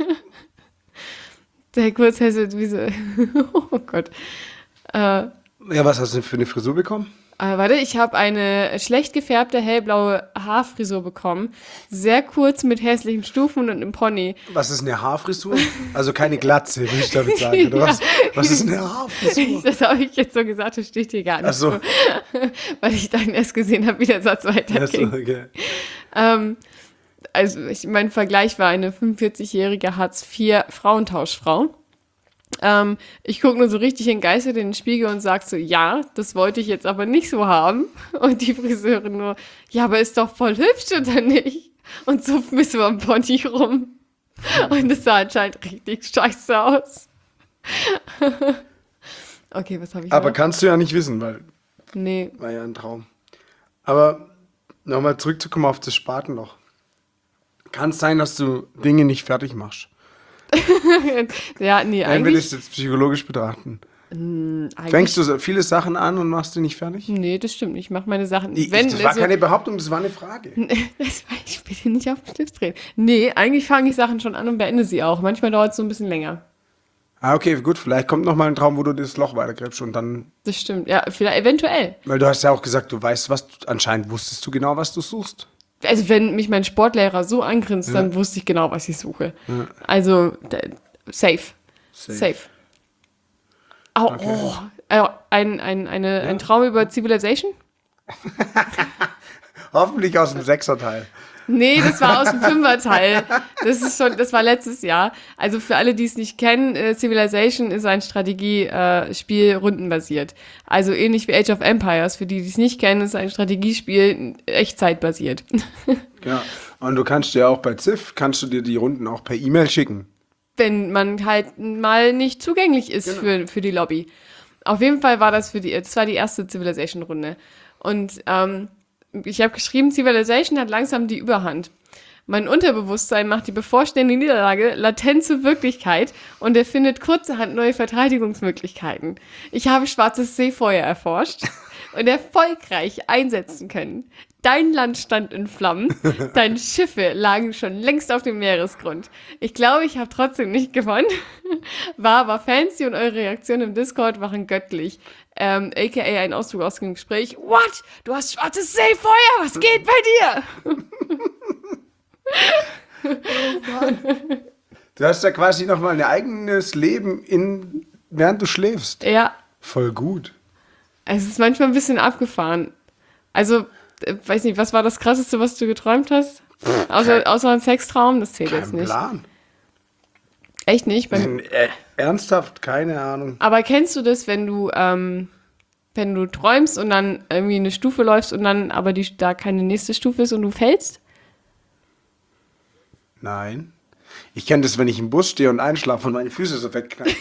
Der Kurzhässelt wie so... Oh Gott. Ja, was hast du denn für eine Frisur bekommen? Warte, ich habe eine schlecht gefärbte hellblaue Haarfrisur bekommen. Sehr kurz mit hässlichen Stufen und einem Pony. Was ist eine Haarfrisur? Also keine Glatze, will ich damit sagen, oder was? Was ist eine Haarfrisur? Das habe ich jetzt so gesagt, das steht hier gar nicht. Ach so. Weil ich dann erst gesehen habe, wie der Satz weiterging. Ach so, okay. Also mein Vergleich war eine 45-jährige Hartz-IV-Frauentauschfrau. Ich gucke nur so richtig entgeistert in den Spiegel und sag so, ja, das wollte ich jetzt aber nicht so haben. Und die Friseurin nur, ja, aber ist doch voll hübsch, oder nicht? Und so bis über den Pony rum. Und es sah anscheinend richtig scheiße aus. Okay, was habe ich Aber noch? kannst du ja nicht wissen, weil Nee. war ja ein Traum. Aber nochmal zurückzukommen auf das Spatenloch. Kann es sein, dass du Dinge nicht fertig machst? Ja, nee, Wenn wir das eigentlich. jetzt psychologisch betrachten. Eigentlich Fängst du so viele Sachen an und machst die nicht fertig? nee, das stimmt nicht. Ich mache meine Sachen. Das war keine Behauptung, das war eine Frage. Ich will dir nicht auf den Stift drehen. Nee, eigentlich fange ich Sachen schon an und beende sie auch. Manchmal dauert es so ein bisschen länger. Ah, okay, gut, vielleicht kommt noch mal ein Traum, wo du das Loch weitergräbst und dann... Das stimmt. Ja, vielleicht eventuell. Weil du hast ja auch gesagt, du weißt, was... Anscheinend wusstest du genau, was du suchst. Also wenn mich mein Sportlehrer so angrinst, dann wusste ich genau, was ich suche. Also safe. Safe. Oh, Okay. ein Traum über Civilization? Hoffentlich aus dem Sechserteil. Nee, das war aus dem Fünferteil. Das war letztes Jahr. Also für alle, die es nicht kennen, Civilization ist ein Strategiespiel rundenbasiert. Also ähnlich wie Age of Empires. Für die, die es nicht kennen, ist ein Strategiespiel echtzeitbasiert. Ja. Und du kannst dir auch bei Civ, kannst du dir die Runden auch per E-Mail schicken. wenn man halt mal nicht zugänglich ist für die Lobby. Auf jeden Fall war das das war die erste Civilization-Runde. Und ich habe geschrieben, Civilization hat langsam die Überhand. Mein Unterbewusstsein macht die bevorstehende Niederlage latent zur Wirklichkeit und erfindet kurzerhand neue Verteidigungsmöglichkeiten. Ich habe schwarzes Seefeuer erforscht und erfolgreich einsetzen können. Dein Land stand in Flammen, deine Schiffe lagen schon längst auf dem Meeresgrund. Ich glaube, ich habe trotzdem nicht gewonnen, war aber fancy und eure Reaktionen im Discord waren göttlich. AKA ein Auszug aus dem Gespräch. What? Du hast schwarzes Seefeuer? Was geht bei dir? Du hast ja quasi nochmal ein eigenes Leben während du schläfst. Ja, Voll gut. es ist manchmal ein bisschen abgefahren. Also, weiß nicht, was war das Krasseste, was du geträumt hast? Außer ein Sextraum? Das zählt jetzt Kein nicht. Plan. Echt nicht? Ernsthaft, keine Ahnung. Aber kennst du das, wenn du träumst und dann irgendwie eine Stufe läufst und dann aber da keine nächste Stufe ist und du fällst? Nein. Ich kenne das, wenn ich im Bus stehe und einschlafe und meine Füße so wegknacken.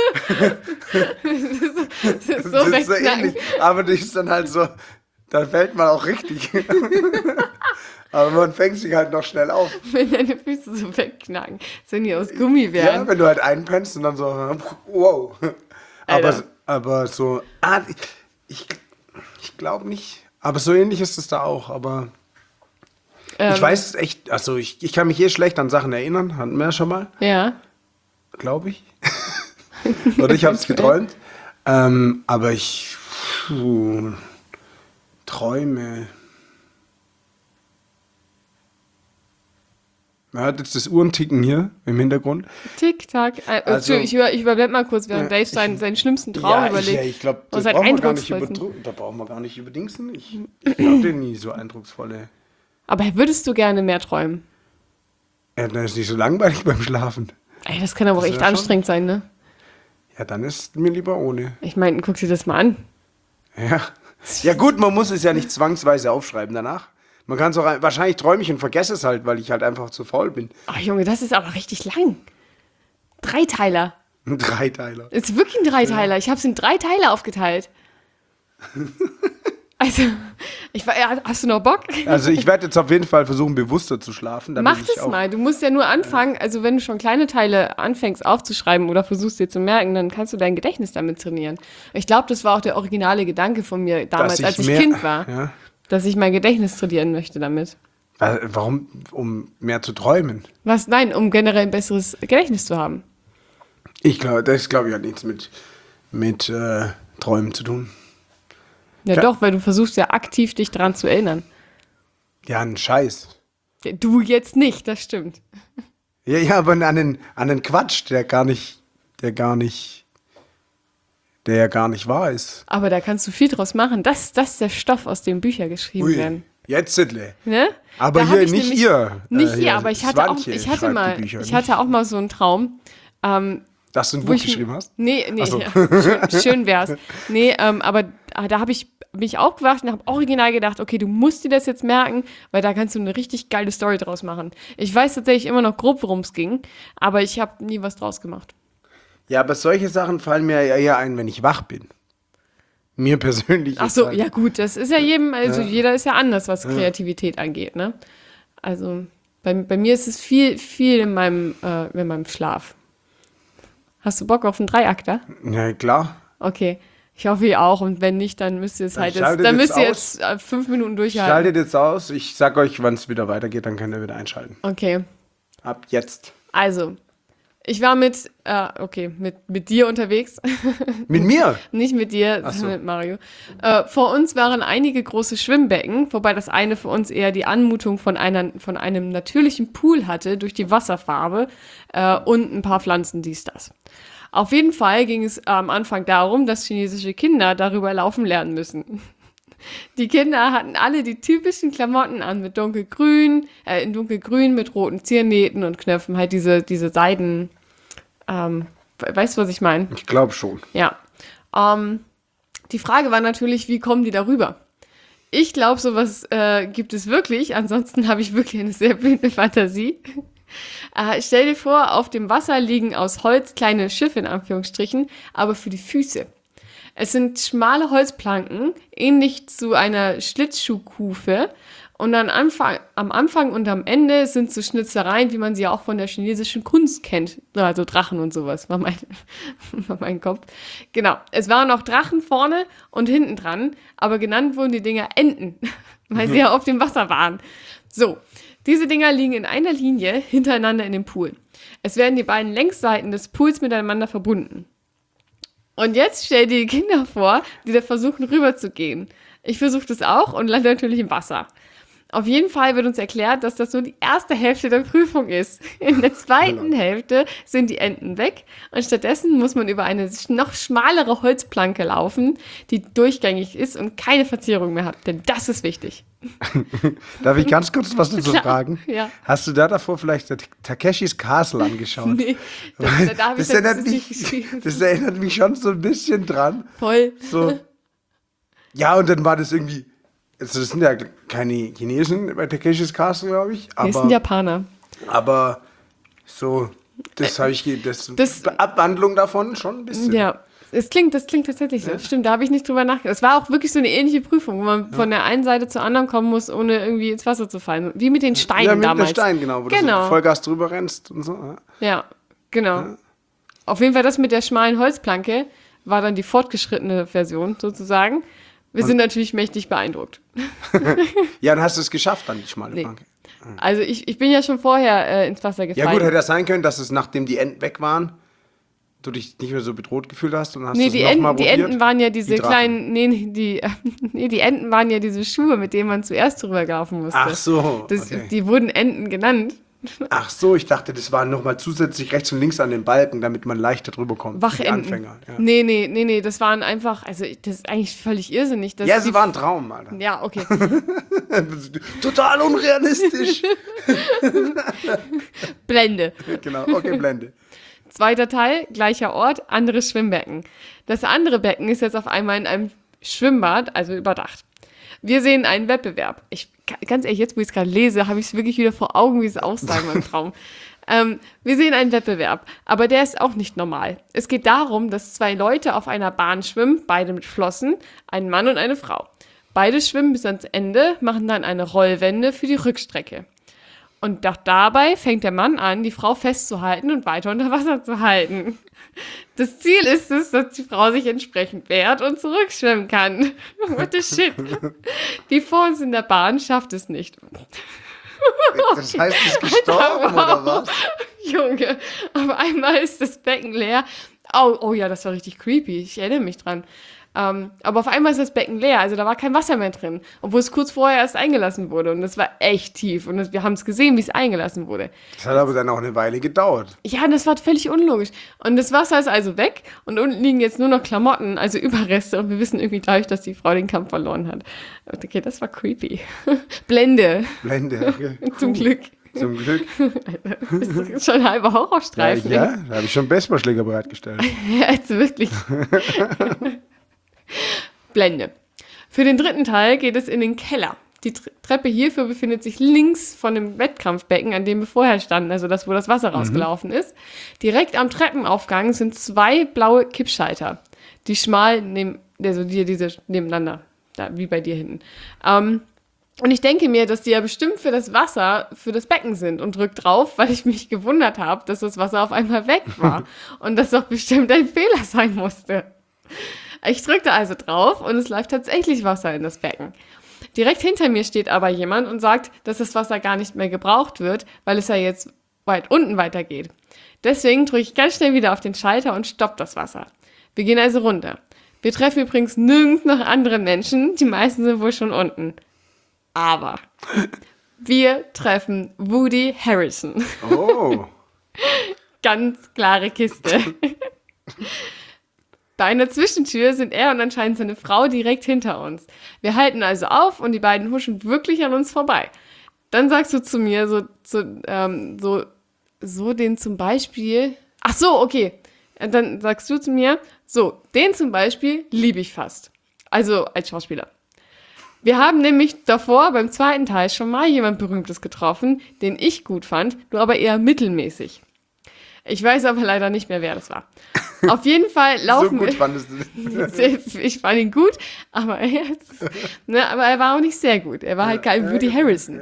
Das ist so Das ist so wegknacken. ähnlich. Aber das ist dann halt so, da fällt man auch richtig. Aber man fängt sich halt noch schnell auf. Wenn deine Füße so wegknacken. Als wenn die aus Gummi wären. Ja, wenn du halt einpennst und dann so, wow. Alter. Aber so, ich glaube nicht. Aber so ähnlich ist es da auch. Aber ich weiß echt, also ich kann mich schlecht an Sachen erinnern. Hatten wir ja schon mal, Ja. glaube ich. Oder ich habe es geträumt. Aber Träume. Man hört jetzt das Uhrenticken hier im Hintergrund. Tick-Tack. Also- Ich überblende mal kurz, während Dave seinen schlimmsten Traum überlegt. ich glaube, Und seinen eindrucksvollsten. da brauchen wir gar nicht überdingsen. Ich glaube dir nie so eindrucksvolle. Aber würdest du gerne mehr träumen? Ja, dann ist nicht so langweilig beim Schlafen. Ey, das kann aber auch Das echt wär schon- anstrengend sein, ne? Ja, dann ist mir lieber ohne. Ich meine, guck dir das mal an. Ja. Ja gut, man muss es ja nicht zwangsweise aufschreiben danach. Man kann es auch, wahrscheinlich träume ich und vergesse es halt, weil ich halt einfach zu faul bin. Ach Junge, das ist aber richtig lang. Dreiteiler. Ein Dreiteiler. Ist wirklich ein Dreiteiler. Ich habe es in 3 Teile aufgeteilt. Also, hast du noch Bock? Also ich werde jetzt auf jeden Fall versuchen, bewusster zu schlafen. damit Mach ich das auch- mal. Du musst ja nur anfangen, also wenn du schon kleine Teile anfängst aufzuschreiben oder versuchst dir zu merken, dann kannst du dein Gedächtnis damit trainieren. Ich glaube, das war auch der originale Gedanke von mir damals, als ich Kind war, Ja. dass ich mein Gedächtnis trainieren möchte damit. Warum? Um mehr zu träumen. Was? Nein, um generell ein besseres Gedächtnis zu haben. Ich glaube, das glaube ich hat nichts mit Träumen zu tun. Ja Klar. doch, weil du versuchst ja aktiv dich dran zu erinnern. Ja, ein Scheiß. Ja, du jetzt nicht, das stimmt. Ja, aber an den Quatsch, der ja gar nicht wahr ist. Aber da kannst du viel draus machen. Das ist der Stoff, aus dem Bücher geschrieben werden. Jetzt Sidle. Ne? Aber Da hier hab ich nicht nämlich- ihr. Nicht hier, hier, aber ich hatte Swantje schreibt die Bücher, ich hatte auch mal so einen Traum. dass du ein wo Buch ich- geschrieben hast? Nee, Ach so. ja, schön wär's. Nee, aber da bin ich aufgewacht und habe original gedacht, okay, du musst dir das jetzt merken, weil da kannst du eine richtig geile Story draus machen. Ich weiß tatsächlich immer noch grob, worum es ging, aber ich habe nie was draus gemacht. Ja, aber solche Sachen fallen mir ja eher ein, wenn ich wach bin. Mir persönlich. Ach ist so, halt, ja gut, das ist ja jeder ist ja anders, was Kreativität angeht, ne? Also bei mir ist es viel in meinem Schlaf. Hast du Bock auf einen Dreiakter? Ja, klar. Okay. Ich hoffe, ihr auch. Und wenn nicht, dann müsst ihr es Dann halt schaltet dann jetzt müsst ihr jetzt 5 Minuten durchhalten. Schaltet jetzt aus. Ich sag euch, wann es wieder weitergeht, dann könnt ihr wieder einschalten. Okay. Ab jetzt. Also, ich war mit dir unterwegs. Mit mir? Nicht mit dir, Ach so. sondern mit Mario. Vor uns waren einige große Schwimmbecken, wobei das eine für uns eher die Anmutung von einem natürlichen Pool hatte, durch die Wasserfarbe und ein paar Pflanzen, dies, das. Auf jeden Fall ging es am Anfang darum, dass chinesische Kinder darüber laufen lernen müssen. Die Kinder hatten alle die typischen Klamotten an, mit in dunkelgrün mit roten Ziernähten und Knöpfen, halt diese Seiden, weißt du, was ich meine? Ich glaube schon. Ja. Die Frage war natürlich, wie kommen die darüber? Ich glaube, sowas gibt es wirklich. Ansonsten habe ich wirklich eine sehr blühende Fantasie. Stell dir vor, auf dem Wasser liegen aus Holz kleine Schiffe in Anführungsstrichen, aber für die Füße. Es sind schmale Holzplanken, ähnlich zu einer Schlittschuhkufe. Und am Anfang und am Ende sind so Schnitzereien, wie man sie auch von der chinesischen Kunst kennt. Also Drachen und sowas, war mein Kopf. Genau, es waren auch Drachen vorne und hinten dran, aber genannt wurden die Dinger Enten, weil sie ja auf dem Wasser waren. So, diese Dinger liegen in einer Linie hintereinander in dem Pool. Es werden die beiden Längsseiten des Pools miteinander verbunden. Und jetzt stell dir die Kinder vor, die da versuchen rüberzugehen. Ich versuche das auch und lande natürlich im Wasser. Auf jeden Fall wird uns erklärt, dass das nur die erste Hälfte der Prüfung ist. In der zweiten Hälfte sind die Enten weg und stattdessen muss man über eine noch schmalere Holzplanke laufen, die durchgängig ist und keine Verzierung mehr hat, denn das ist wichtig. Darf ich ganz kurz was dazu fragen? Ja. Hast du da davor vielleicht Takeshis Castle angeschaut? Nee, das erinnert mich schon so ein bisschen dran. Voll. So. Ja, und dann war das irgendwie, also das sind ja keine Chinesen bei Takeshis Castle, glaube ich. Das sind Japaner. Aber so, das habe ich, das Abwandlung davon schon ein bisschen. Ja. Das klingt tatsächlich so. Ja. Stimmt, da habe ich nicht drüber nachgedacht. Es war auch wirklich so eine ähnliche Prüfung, wo man von der einen Seite zur anderen kommen muss, ohne irgendwie ins Wasser zu fallen. Wie mit den Steinen damals. Ja, mit den Steinen, genau. Wo du so Vollgas drüber rennst und so. Ja, genau. Ja. Auf jeden Fall das mit der schmalen Holzplanke war dann die fortgeschrittene Version sozusagen. Wir sind natürlich mächtig beeindruckt. Ja, dann hast du es geschafft, dann die schmale Planke. Also ich bin ja schon vorher ins Wasser gefallen. Ja gut, hätte das sein können, dass es, nachdem die Enten weg waren, du dich nicht mehr so bedroht gefühlt hast und hast es nochmal probiert? Die Enten waren ja diese kleinen, die Enten waren ja diese Schuhe, mit denen man zuerst drüber laufen musste. Ach so, okay. Die wurden Enten genannt. Ach so, ich dachte, das waren nochmal zusätzlich rechts und links an den Balken, damit man leichter drüber kommt. Wachenten. Die Anfänger. Ja. Nee, das waren einfach, also das ist eigentlich völlig irrsinnig. Ja, es war ein Traum, Alter. Ja, okay. Total unrealistisch. Blende. Genau, okay, Blende. Zweiter Teil, gleicher Ort, anderes Schwimmbecken. Das andere Becken ist jetzt auf einmal in einem Schwimmbad, also überdacht. Wir sehen einen Wettbewerb. Ganz ehrlich, jetzt wo ich es gerade lese, habe ich es wirklich wieder vor Augen, wie es aussah in meinem Traum. Wir sehen einen Wettbewerb, aber der ist auch nicht normal. Es geht darum, dass zwei Leute auf einer Bahn schwimmen, beide mit Flossen, ein Mann und eine Frau. Beide schwimmen bis ans Ende, machen dann eine Rollwende für die Rückstrecke. Und doch dabei fängt der Mann an, die Frau festzuhalten und weiter unter Wasser zu halten. Das Ziel ist es, dass die Frau sich entsprechend wehrt und zurückschwimmen kann. What the shit? Die vor uns in der Bahn schafft es nicht. Das heißt, sie ist gestorben, oder was? Junge, auf einmal ist das Becken leer. Oh ja, das war richtig creepy. Ich erinnere mich dran. Aber auf einmal ist das Becken leer, also da war kein Wasser mehr drin, obwohl es kurz vorher erst eingelassen wurde und es war echt tief und wir haben es gesehen, wie es eingelassen wurde. Das hat aber dann auch eine Weile gedauert. Ja, das war völlig unlogisch und das Wasser ist also weg und unten liegen jetzt nur noch Klamotten, also Überreste und wir wissen irgendwie dadurch, dass die Frau den Kampf verloren hat. Okay, das war creepy. Blende. Okay. Zum Glück. Zum Glück. Das ist schon ein halber Horrorstreifen. Ja, da habe ich schon Baseballschläger bereitgestellt. Ja, jetzt wirklich. Blende. Für den dritten Teil geht es in den Keller. Die Treppe hierfür befindet sich links von dem Wettkampfbecken, an dem wir vorher standen, also das, wo das Wasser rausgelaufen ist. Direkt am Treppenaufgang sind zwei blaue Kippschalter, die schmal diese nebeneinander, da, wie bei dir hinten. Und ich denke mir, dass die ja bestimmt für das Wasser, für das Becken sind und drück drauf, weil ich mich gewundert habe, dass das Wasser auf einmal weg war und das doch bestimmt ein Fehler sein musste. Ich drückte also drauf und es läuft tatsächlich Wasser in das Becken. Direkt hinter mir steht aber jemand und sagt, dass das Wasser gar nicht mehr gebraucht wird, weil es ja jetzt weit unten weitergeht. Deswegen drücke ich ganz schnell wieder auf den Schalter und stopp das Wasser. Wir gehen also runter. Wir treffen übrigens nirgends noch andere Menschen, die meisten sind wohl schon unten. Aber wir treffen Woody Harrelson. Oh. Ganz klare Kiste. Bei einer Zwischentür sind er und anscheinend seine Frau direkt hinter uns. Wir halten also auf und die beiden huschen wirklich an uns vorbei. Dann sagst du zu mir so den zum Beispiel. Ach so, okay. Dann sagst du zu mir, so, den zum Beispiel liebe ich fast. Also als Schauspieler. Wir haben nämlich davor beim zweiten Teil schon mal jemand Berühmtes getroffen, den ich gut fand, nur aber eher mittelmäßig. Ich weiß aber leider nicht mehr, wer das war. Auf jeden Fall laufen So gut fandest du ich fand ihn gut, aber aber er war auch nicht sehr gut. Er war halt kein Woody Harrelson.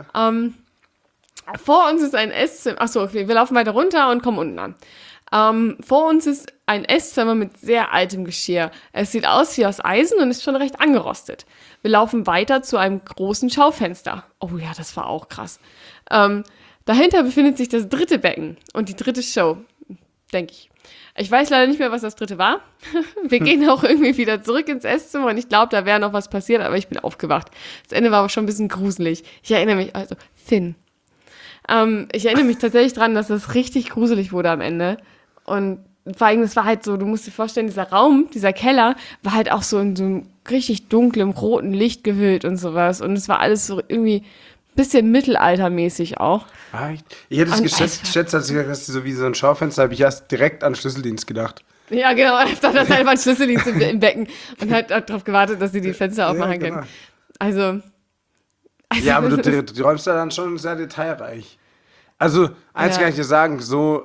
Vor uns ist ein Esszimmer. Achso, okay, wir laufen weiter runter und kommen unten an. Vor uns ist ein Esszimmer mit sehr altem Geschirr. Es sieht aus wie aus Eisen und ist schon recht angerostet. Wir laufen weiter zu einem großen Schaufenster. Oh ja, das war auch krass. Dahinter befindet sich das dritte Becken und die dritte Show, denke ich. Ich weiß leider nicht mehr, was das dritte war. Wir gehen auch irgendwie wieder zurück ins Esszimmer und ich glaube, da wäre noch was passiert, aber ich bin aufgewacht. Das Ende war aber schon ein bisschen gruselig. Ich erinnere mich, also Finn. Ich erinnere mich tatsächlich dran, dass das richtig gruselig wurde am Ende. Und vor allem, es war halt so, du musst dir vorstellen, dieser Raum, dieser Keller, war halt auch so in so einem richtig dunklem, roten Licht gehüllt und sowas. Und es war alles so irgendwie ein bisschen mittelaltermäßig auch. Ich hätte es Und geschätzt, als ich gesagt hast, so wie so ein Schaufenster, habe ich erst direkt an Schlüsseldienst gedacht. Ja, genau. Ich dachte, das einfach ein Schlüsseldienst im Becken und hat darauf gewartet, dass sie die Fenster aufmachen genau. können. Also Ja, aber du träumst ja dann schon sehr detailreich. Also, eins Ja. kann ich dir sagen, so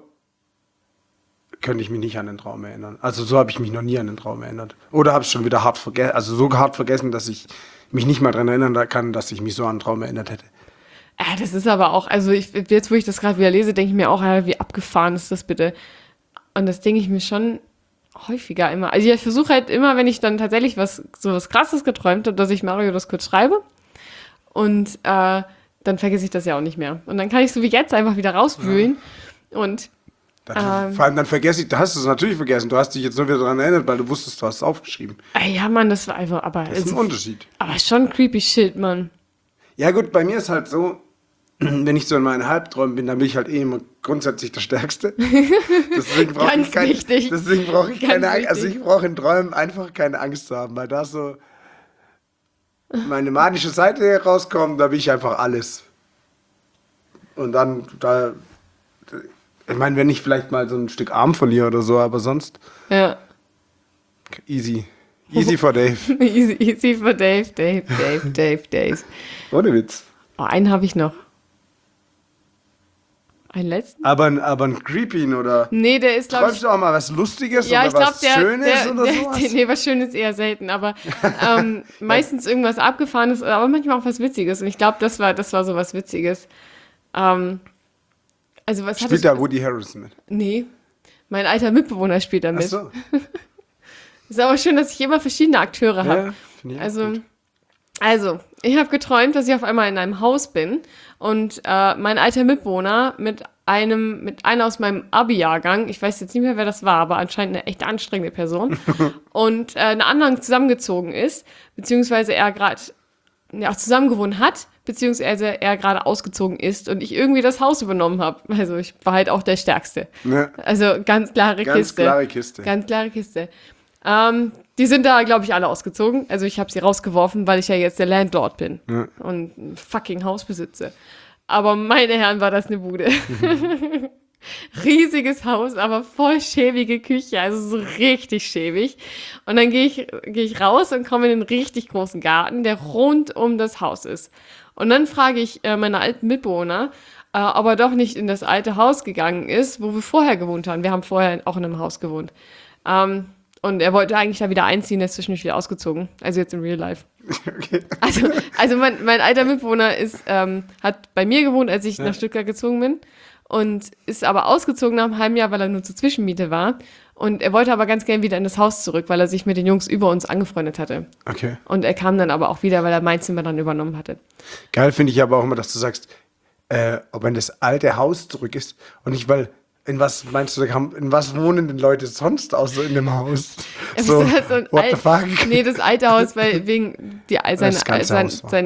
könnte ich mich nicht an den Traum erinnern. Also, so habe ich mich noch nie an den Traum erinnert. Oder habe es schon wieder hart vergessen, also so hart vergessen, dass ich mich nicht mal daran erinnern kann, dass ich mich so an den Traum erinnert hätte. Ja, das ist aber auch, also jetzt, wo ich das gerade wieder lese, denke ich mir auch, wie abgefahren ist das bitte? Und das denke ich mir schon häufiger immer. Also ich versuche halt immer, wenn ich dann tatsächlich was Krasses geträumt habe, dass ich Mario das kurz schreibe. Und dann vergesse ich das ja auch nicht mehr. Und dann kann ich so wie jetzt einfach wieder rauswühlen. Und Vor allem dann da hast du es natürlich vergessen. Du hast dich jetzt nur wieder daran erinnert, weil du wusstest, du hast es aufgeschrieben. ja, Mann, das war einfach, aber Das ist ein Unterschied. aber schon creepy shit, Mann. Ja gut, bei mir ist halt so, wenn ich so in meinen Halbträumen bin, dann bin ich halt immer grundsätzlich der Stärkste. Deswegen brauche Ganz ich keine, wichtig. deswegen brauche ich Ganz keine Angst. Also wichtig. ich brauche in Träumen einfach keine Angst zu haben, weil da so meine manische Seite rauskommt, da bin ich einfach alles. Und dann, ich meine, wenn ich vielleicht mal so ein Stück Arm verliere oder so, aber sonst Ja. easy. Easy for Dave. Easy for Dave. Ohne Witz. Oh, einen habe ich noch. Einen letzten? Aber ein Creepy oder... Nee, der ist, glaube ich, Träumst du auch mal was Lustiges ja, oder ich glaube, was Schönes oder sowas? Nee, was Schönes eher selten, aber meistens irgendwas Abgefahrenes, aber manchmal auch was Witziges. Und ich glaube, das war so was Witziges. Also was hatte Spielt da Woody Harrelson mit? Nee, mein alter Mitbewohner spielt da Ach mit. so. Ist aber schön, dass ich immer verschiedene Akteure habe. Ja, finde ich auch Also, gut. also, ich habe geträumt, dass ich auf einmal in einem Haus bin und mein alter Mitbewohner mit einer aus meinem Abi-Jahrgang, ich weiß jetzt nicht mehr, wer das war, aber anscheinend eine echt anstrengende Person, und einer anderen zusammengezogen ist, beziehungsweise er gerade auch zusammengewohnt hat, beziehungsweise er gerade ausgezogen ist und ich irgendwie das Haus übernommen habe. Also ich war halt auch der Stärkste. Ja. Also ganz klare Ganz Kiste. klare Kiste. Ganz klare Kiste. Die sind da, glaube ich, alle ausgezogen. Also ich habe sie rausgeworfen, weil ich ja jetzt der Landlord bin und ein fucking Haus besitze. Aber meine Herren, war das eine Bude. Riesiges Haus, aber voll schäbige Küche, also so richtig schäbig. Und dann gehe ich raus und komme in den richtig großen Garten, der rund um das Haus ist. Und dann frage ich meine alten Mitbewohner, ob er doch nicht in das alte Haus gegangen ist, wo wir vorher gewohnt haben. Wir haben vorher auch in einem Haus gewohnt. Und er wollte eigentlich da wieder einziehen, er ist zwischendurch wieder ausgezogen. Also jetzt in real life. Okay. Also mein alter Mitbewohner hat bei mir gewohnt, als ich nach Stuttgart gezogen bin. Und ist aber ausgezogen nach einem halben Jahr, weil er nur zur Zwischenmiete war. Und er wollte aber ganz gern wieder in das Haus zurück, weil er sich mit den Jungs über uns angefreundet hatte. Okay. Und er kam dann aber auch wieder, weil er mein Zimmer dann übernommen hatte. Geil finde ich aber auch immer, dass du sagst, ob er in das alte Haus zurück ist und nicht, weil, in was meinst du, in was wohnen denn Leute sonst außer in dem Haus? So, what the fuck? Nee, das alte Haus, weil wegen Das ganze Haus war.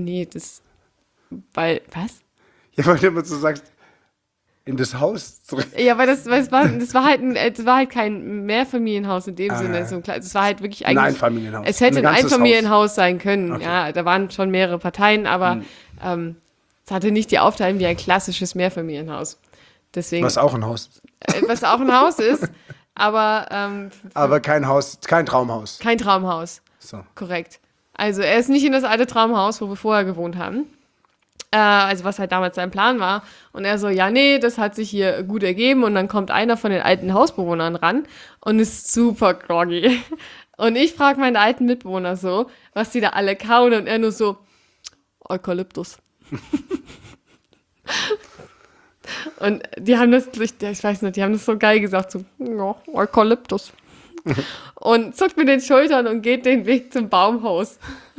weil, was? Ja, weil du immer so sagst, in das Haus zurück. Ja, weil das war halt kein Mehrfamilienhaus in dem Sinne. Es war halt wirklich eigentlich. Ein Einfamilienhaus. Es hätte ein ganzes Einfamilienhaus sein können. Okay. Ja, da waren schon mehrere Parteien, aber es hatte nicht die Aufteilung wie ein klassisches Mehrfamilienhaus. Deswegen, Was auch ein Haus ist. was auch ein Haus ist, aber Aber kein Haus, kein Traumhaus. kein Traumhaus. So. Korrekt. Also er ist nicht in das alte Traumhaus, wo wir vorher gewohnt haben. Also was halt damals sein Plan war. Und er so, ja, nee, das hat sich hier gut ergeben. Und dann kommt einer von den alten Hausbewohnern ran und ist super groggy. Und ich frage meinen alten Mitbewohner so, was die da alle kauen. Und er nur so, Eukalyptus. Und die haben das, ich weiß nicht, die haben das so geil gesagt, so, ja, Eukalyptus. Und zuckt mit den Schultern und geht den Weg zum Baumhaus.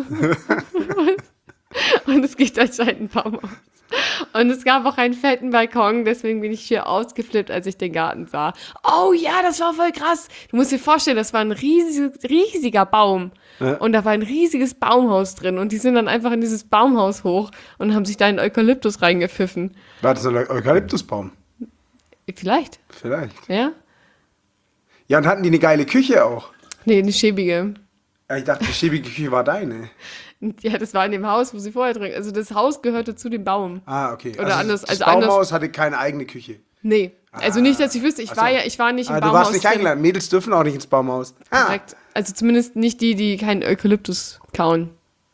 Und es geht anscheinend ein Baumhaus. Und es gab auch einen fetten Balkon, deswegen bin ich hier ausgeflippt, als ich den Garten sah. Oh ja, das war voll krass. Du musst dir vorstellen, das war ein riesiger Baum. Ja. Und da war ein riesiges Baumhaus drin. Und die sind dann einfach in dieses Baumhaus hoch und haben sich da in Eukalyptus reingepfiffen. War das ein Eukalyptusbaum? Vielleicht. Ja? Ja, und hatten die eine geile Küche auch? Nee, eine schäbige. Ja, ich dachte, die schäbige Küche war deine. Ja, das war in dem Haus, wo sie vorher drin. Also das Haus gehörte zu dem Baum. Ah, okay. Oder anders. Das Also Baumhaus hatte keine eigene Küche. Nee. Also nicht, dass ich wüsste. Ich war nicht im Baumhaus. Du warst nicht eingeladen. Mädels dürfen auch nicht ins Baumhaus. Korrekt. Also zumindest nicht die keinen Eukalyptus kauen.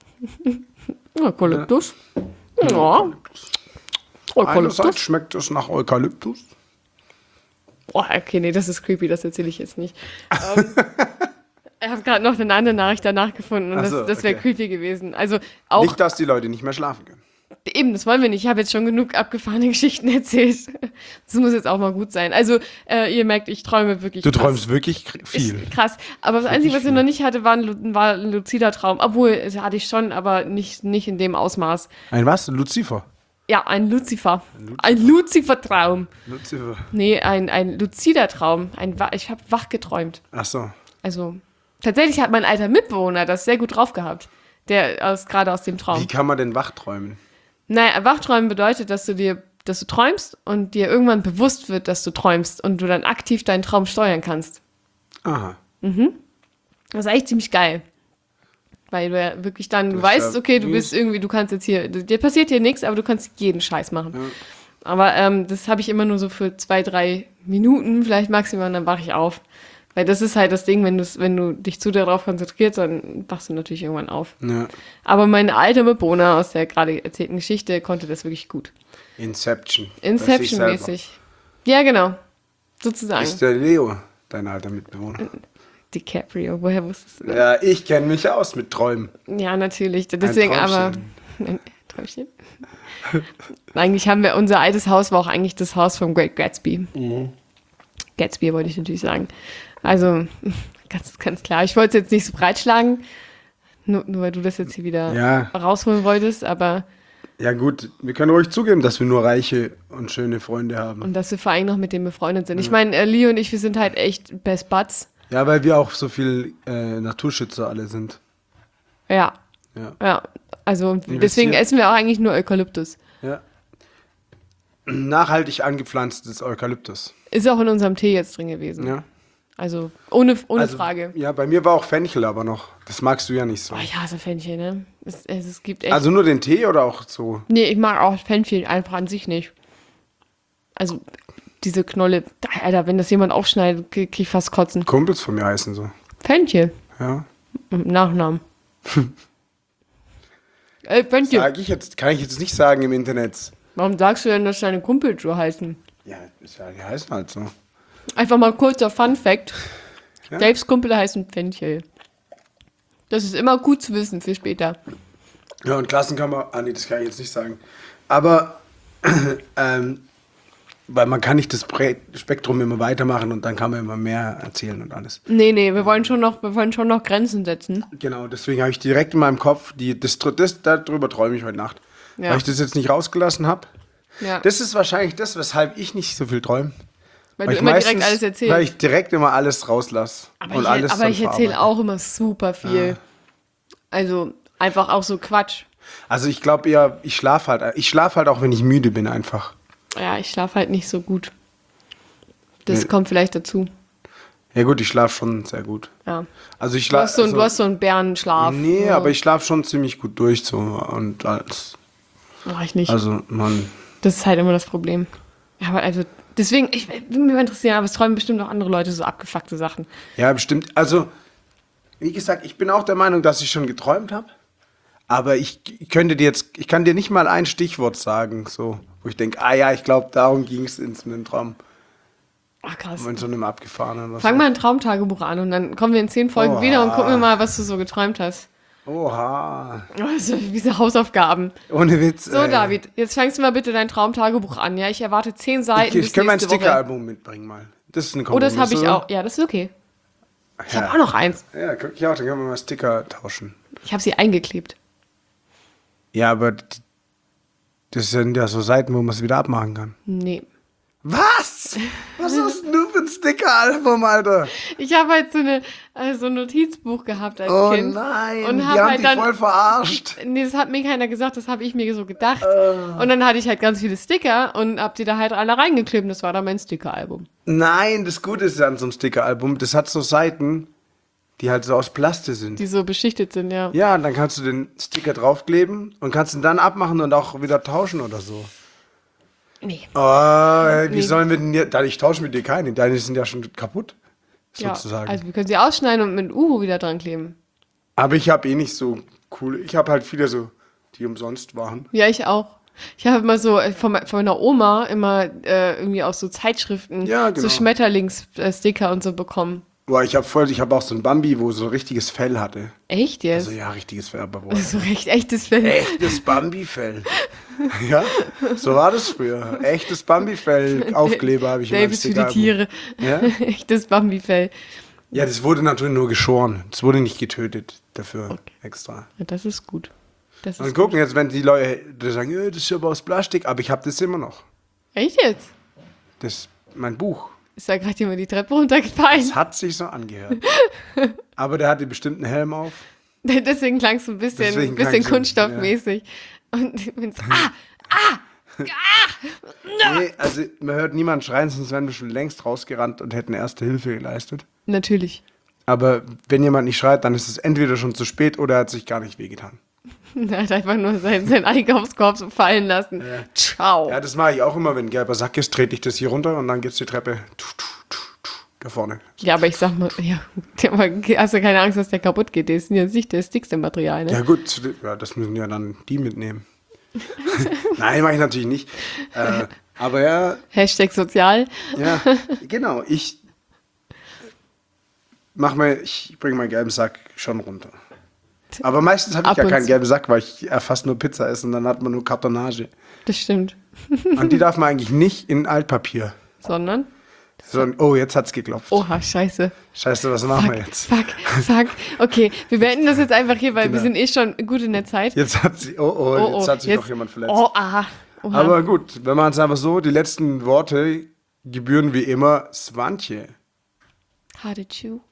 Eukalyptus? Ja. Einerseits schmeckt es nach Eukalyptus. Oh, okay, nee, das ist creepy, das erzähle ich jetzt nicht. Ich habe gerade noch eine andere Nachricht danach gefunden und das wäre creepy gewesen. Also auch nicht, dass die Leute nicht mehr schlafen können. Eben, das wollen wir nicht. Ich habe jetzt schon genug abgefahrene Geschichten erzählt. Das muss jetzt auch mal gut sein. Also, ihr merkt, ich träume wirklich Du träumst wirklich viel. Ist krass. Aber das Einzige, was ich noch nicht hatte, war ein luzider Traum. Obwohl, das hatte ich schon, aber nicht in dem Ausmaß. Ein was? Lucifer? Ja, ein Lucifer. Ein Lucifer-Traum. Lucifer. Nee, ein luzider Traum. Ich habe wach geträumt. Ach so. Also, tatsächlich hat mein alter Mitbewohner das sehr gut drauf gehabt. Gerade aus dem Traum. Wie kann man denn wach träumen? Naja, Wachträumen bedeutet, dass du träumst und dir irgendwann bewusst wird, dass du träumst und du dann aktiv deinen Traum steuern kannst. Aha. Das ist eigentlich ziemlich geil. Weil du ja wirklich dann, du weißt, okay, du bist irgendwie, du kannst jetzt hier, dir passiert hier nichts, aber du kannst jeden Scheiß machen. Ja. Aber das habe ich immer nur so für 2-3 Minuten, vielleicht maximal, und dann wache ich auf. Weil das ist halt das Ding, wenn du dich zu darauf konzentrierst, dann wachst du natürlich irgendwann auf. Ja. Aber mein alter Mitbewohner aus der gerade erzählten Geschichte konnte das wirklich gut. Inception-mäßig. Ja, genau. Sozusagen. Ist der Leo dein alter Mitbewohner? DiCaprio, woher wusstest du das? Ja, ich kenne mich aus mit Träumen. Ja, natürlich. Deswegen aber. Ein Träumchen. Eigentlich haben wir, unser altes Haus war auch eigentlich das Haus vom Great Gatsby. Mhm. Gatsby wollte ich natürlich sagen. Also, ganz klar. Ich wollte es jetzt nicht so breitschlagen, nur weil du das jetzt hier wieder rausholen wolltest, aber... Ja gut, wir können ruhig zugeben, dass wir nur reiche und schöne Freunde haben. Und dass wir vor allem noch mit denen befreundet sind. Ich meine, Lee und ich, wir sind halt echt Best Buds. Ja, weil wir auch so viel Naturschützer alle sind. Ja. Also, deswegen essen wir auch eigentlich nur Eukalyptus. Ja. Nachhaltig angepflanztes Eukalyptus. Ist auch in unserem Tee jetzt drin gewesen. Ja. Also ohne Frage. Ja, bei mir war auch Fenchel aber noch. Das magst du ja nicht so. Oh, ich hasse Fenchel, ne? Es gibt echt... Also nur den Tee oder auch so? Nee, ich mag auch Fenchel einfach an sich nicht. Also diese Knolle, Alter, wenn das jemand aufschneidet, krieg ich fast kotzen. Kumpels von mir heißen so. Fenchel? Ja. Nachnamen. Fenchel. Kann ich jetzt nicht sagen im Internet. Warum sagst du denn, dass deine Kumpels so heißen? Ja, die heißen halt so. Einfach mal kurzer Fun-Fact. Ja. Daves Kumpel heißen Fenchel. Das ist immer gut zu wissen für später. Ja, und Klassenkammer, nee, das kann ich jetzt nicht sagen. Aber, weil man kann nicht das Spektrum immer weitermachen und dann kann man immer mehr erzählen und alles. Nee, wir wollen schon noch Grenzen setzen. Genau, deswegen habe ich direkt in meinem Kopf, darüber träume ich heute Nacht. Ja. Weil ich das jetzt nicht rausgelassen habe. Ja. Das ist wahrscheinlich das, weshalb ich nicht so viel träume. Weil du immer direkt alles erzählst. Weil ich direkt immer alles rauslasse. Aber ich erzähle auch immer super viel. Ja. Also einfach auch so Quatsch. Also ich glaube eher, ich schlafe halt auch, wenn ich müde bin einfach. Ja, ich schlafe halt nicht so gut. Das kommt vielleicht dazu. Ja gut, ich schlafe schon sehr gut. Ja. Also du hast so einen Bärenschlaf. Nee, ja. Aber ich schlafe schon ziemlich gut durch so und alles. Mach ich nicht. Also, Mann. Das ist halt immer das Problem. Ja, aber also, deswegen, ich würde mich mal interessieren, aber es träumen bestimmt auch andere Leute so abgefuckte Sachen. Ja, bestimmt. Also, wie gesagt, ich bin auch der Meinung, dass ich schon geträumt habe. Aber ich kann dir nicht mal ein Stichwort sagen, so, wo ich denke, ja, ich glaube, darum ging es in so einem Traum. Ach, krass. In so einem abgefahrenen. Fang mal ein Traumtagebuch an und dann kommen wir in 10 Folgen wieder und gucken wir mal, was du so geträumt hast. Oha. Also, diese Hausaufgaben. Ohne Witz. So, David, jetzt fängst du mal bitte dein Traumtagebuch an. Ja, ich erwarte 10 Seiten. Ich kann mein Sticker-Album mitbringen mal. Das ist ein Oh, das habe ich oder? auch. Ja, das ist okay. Ich habe auch noch eins. Ja, guck ich auch, dann können wir mal Sticker tauschen. Ich habe sie eingeklebt. Ja, aber das sind ja so Seiten, wo man es wieder abmachen kann. Nee. Was? Was hast denn du für ein Sticker-Album, Alter? Ich habe halt so ein Notizbuch gehabt als Oh Kind. nein, Und die hab haben halt dich dann, voll verarscht. Nee, das hat mir keiner gesagt, das habe ich mir so gedacht. Und dann hatte ich halt ganz viele Sticker und hab die da halt alle reingeklebt. Das war dann mein Sticker-Album. Nein, das Gute ist ja an so einem Sticker-Album, das hat so Seiten, die halt so aus Plastik sind. Die so beschichtet sind, ja. Ja, dann kannst du den Sticker draufkleben und kannst ihn dann abmachen und auch wieder tauschen oder so. Nee. Oh, wie Nee. sollen wir denn hier, ich tausche mit dir keine, deine sind ja schon kaputt, sozusagen. Ja, also wir können sie ausschneiden und mit Uhu wieder dran kleben. Aber ich habe nicht so cool, ich habe halt viele so, die umsonst waren. Ja, ich auch. Ich habe immer so von meiner Oma immer irgendwie aus so Zeitschriften Ja, genau. so Schmetterlingssticker und so bekommen. Boah, ich habe auch so ein Bambi, wo so ein richtiges Fell hatte. Echt jetzt? Also ja, richtiges Fell, aber boah. So recht echtes Fell. Echtes Bambi-Fell. Ja, so war das früher. Echtes Bambi-Fell, Aufkleber habe ich in meinem Davis für die Stickeralbum. Tiere. Ja? Echtes Bambi-Fell. Ja, das wurde natürlich nur geschoren. Das wurde nicht getötet dafür extra. Ja, das ist gut. Das Und ist gucken jetzt, wenn die Leute sagen, das ist aber aus Plastik, aber ich habe das immer noch. Echt jetzt? Das ist mein Buch. Ist da gerade jemand die Treppe runtergefallen? Das hat sich so angehört. Aber der hatte bestimmt einen Helm auf. Deswegen klang es so ein Deswegen bisschen klang's so, kunststoffmäßig. Und wenn's, Nee, also man hört niemanden schreien, sonst wären wir schon längst rausgerannt und hätten Erste Hilfe geleistet. natürlich. Aber wenn jemand nicht schreit, dann ist es entweder schon zu spät oder er hat sich gar nicht wehgetan. Er hat einfach nur seinen Einkaufskorb so fallen lassen. Ja. Ciao. Ja, das mache ich auch immer, wenn ein gelber Sack ist, trete ich das hier runter und dann geht's die Treppe da vorne. Ja, aber ich sag mal, ja, aber hast du keine Angst, dass der kaputt geht? Der ist ja nicht das dickste Material, ne? Ja gut, ja, das müssen ja dann die mitnehmen. Nein, mache ich natürlich nicht. Aber ja, Hashtag sozial. ja, genau, ich bringe meinen gelben Sack schon runter. Aber meistens habe ich Ab ja und keinen zu. gelben Sack, weil ich fast nur Pizza esse und dann hat man nur Kartonage. Das stimmt. Und die darf man eigentlich nicht in Altpapier. Sondern? Oh, jetzt hat's geklopft. Oha, scheiße. Scheiße, was machen wir jetzt? Fuck. Okay, wir beenden das jetzt einfach hier, weil wir sind eh schon gut in der Zeit. Jetzt hat sie, jetzt hat sich noch jemand verletzt. Oha. Aber gut, wenn man es einfach so, die letzten Worte gebühren wie immer Swantje. How did you?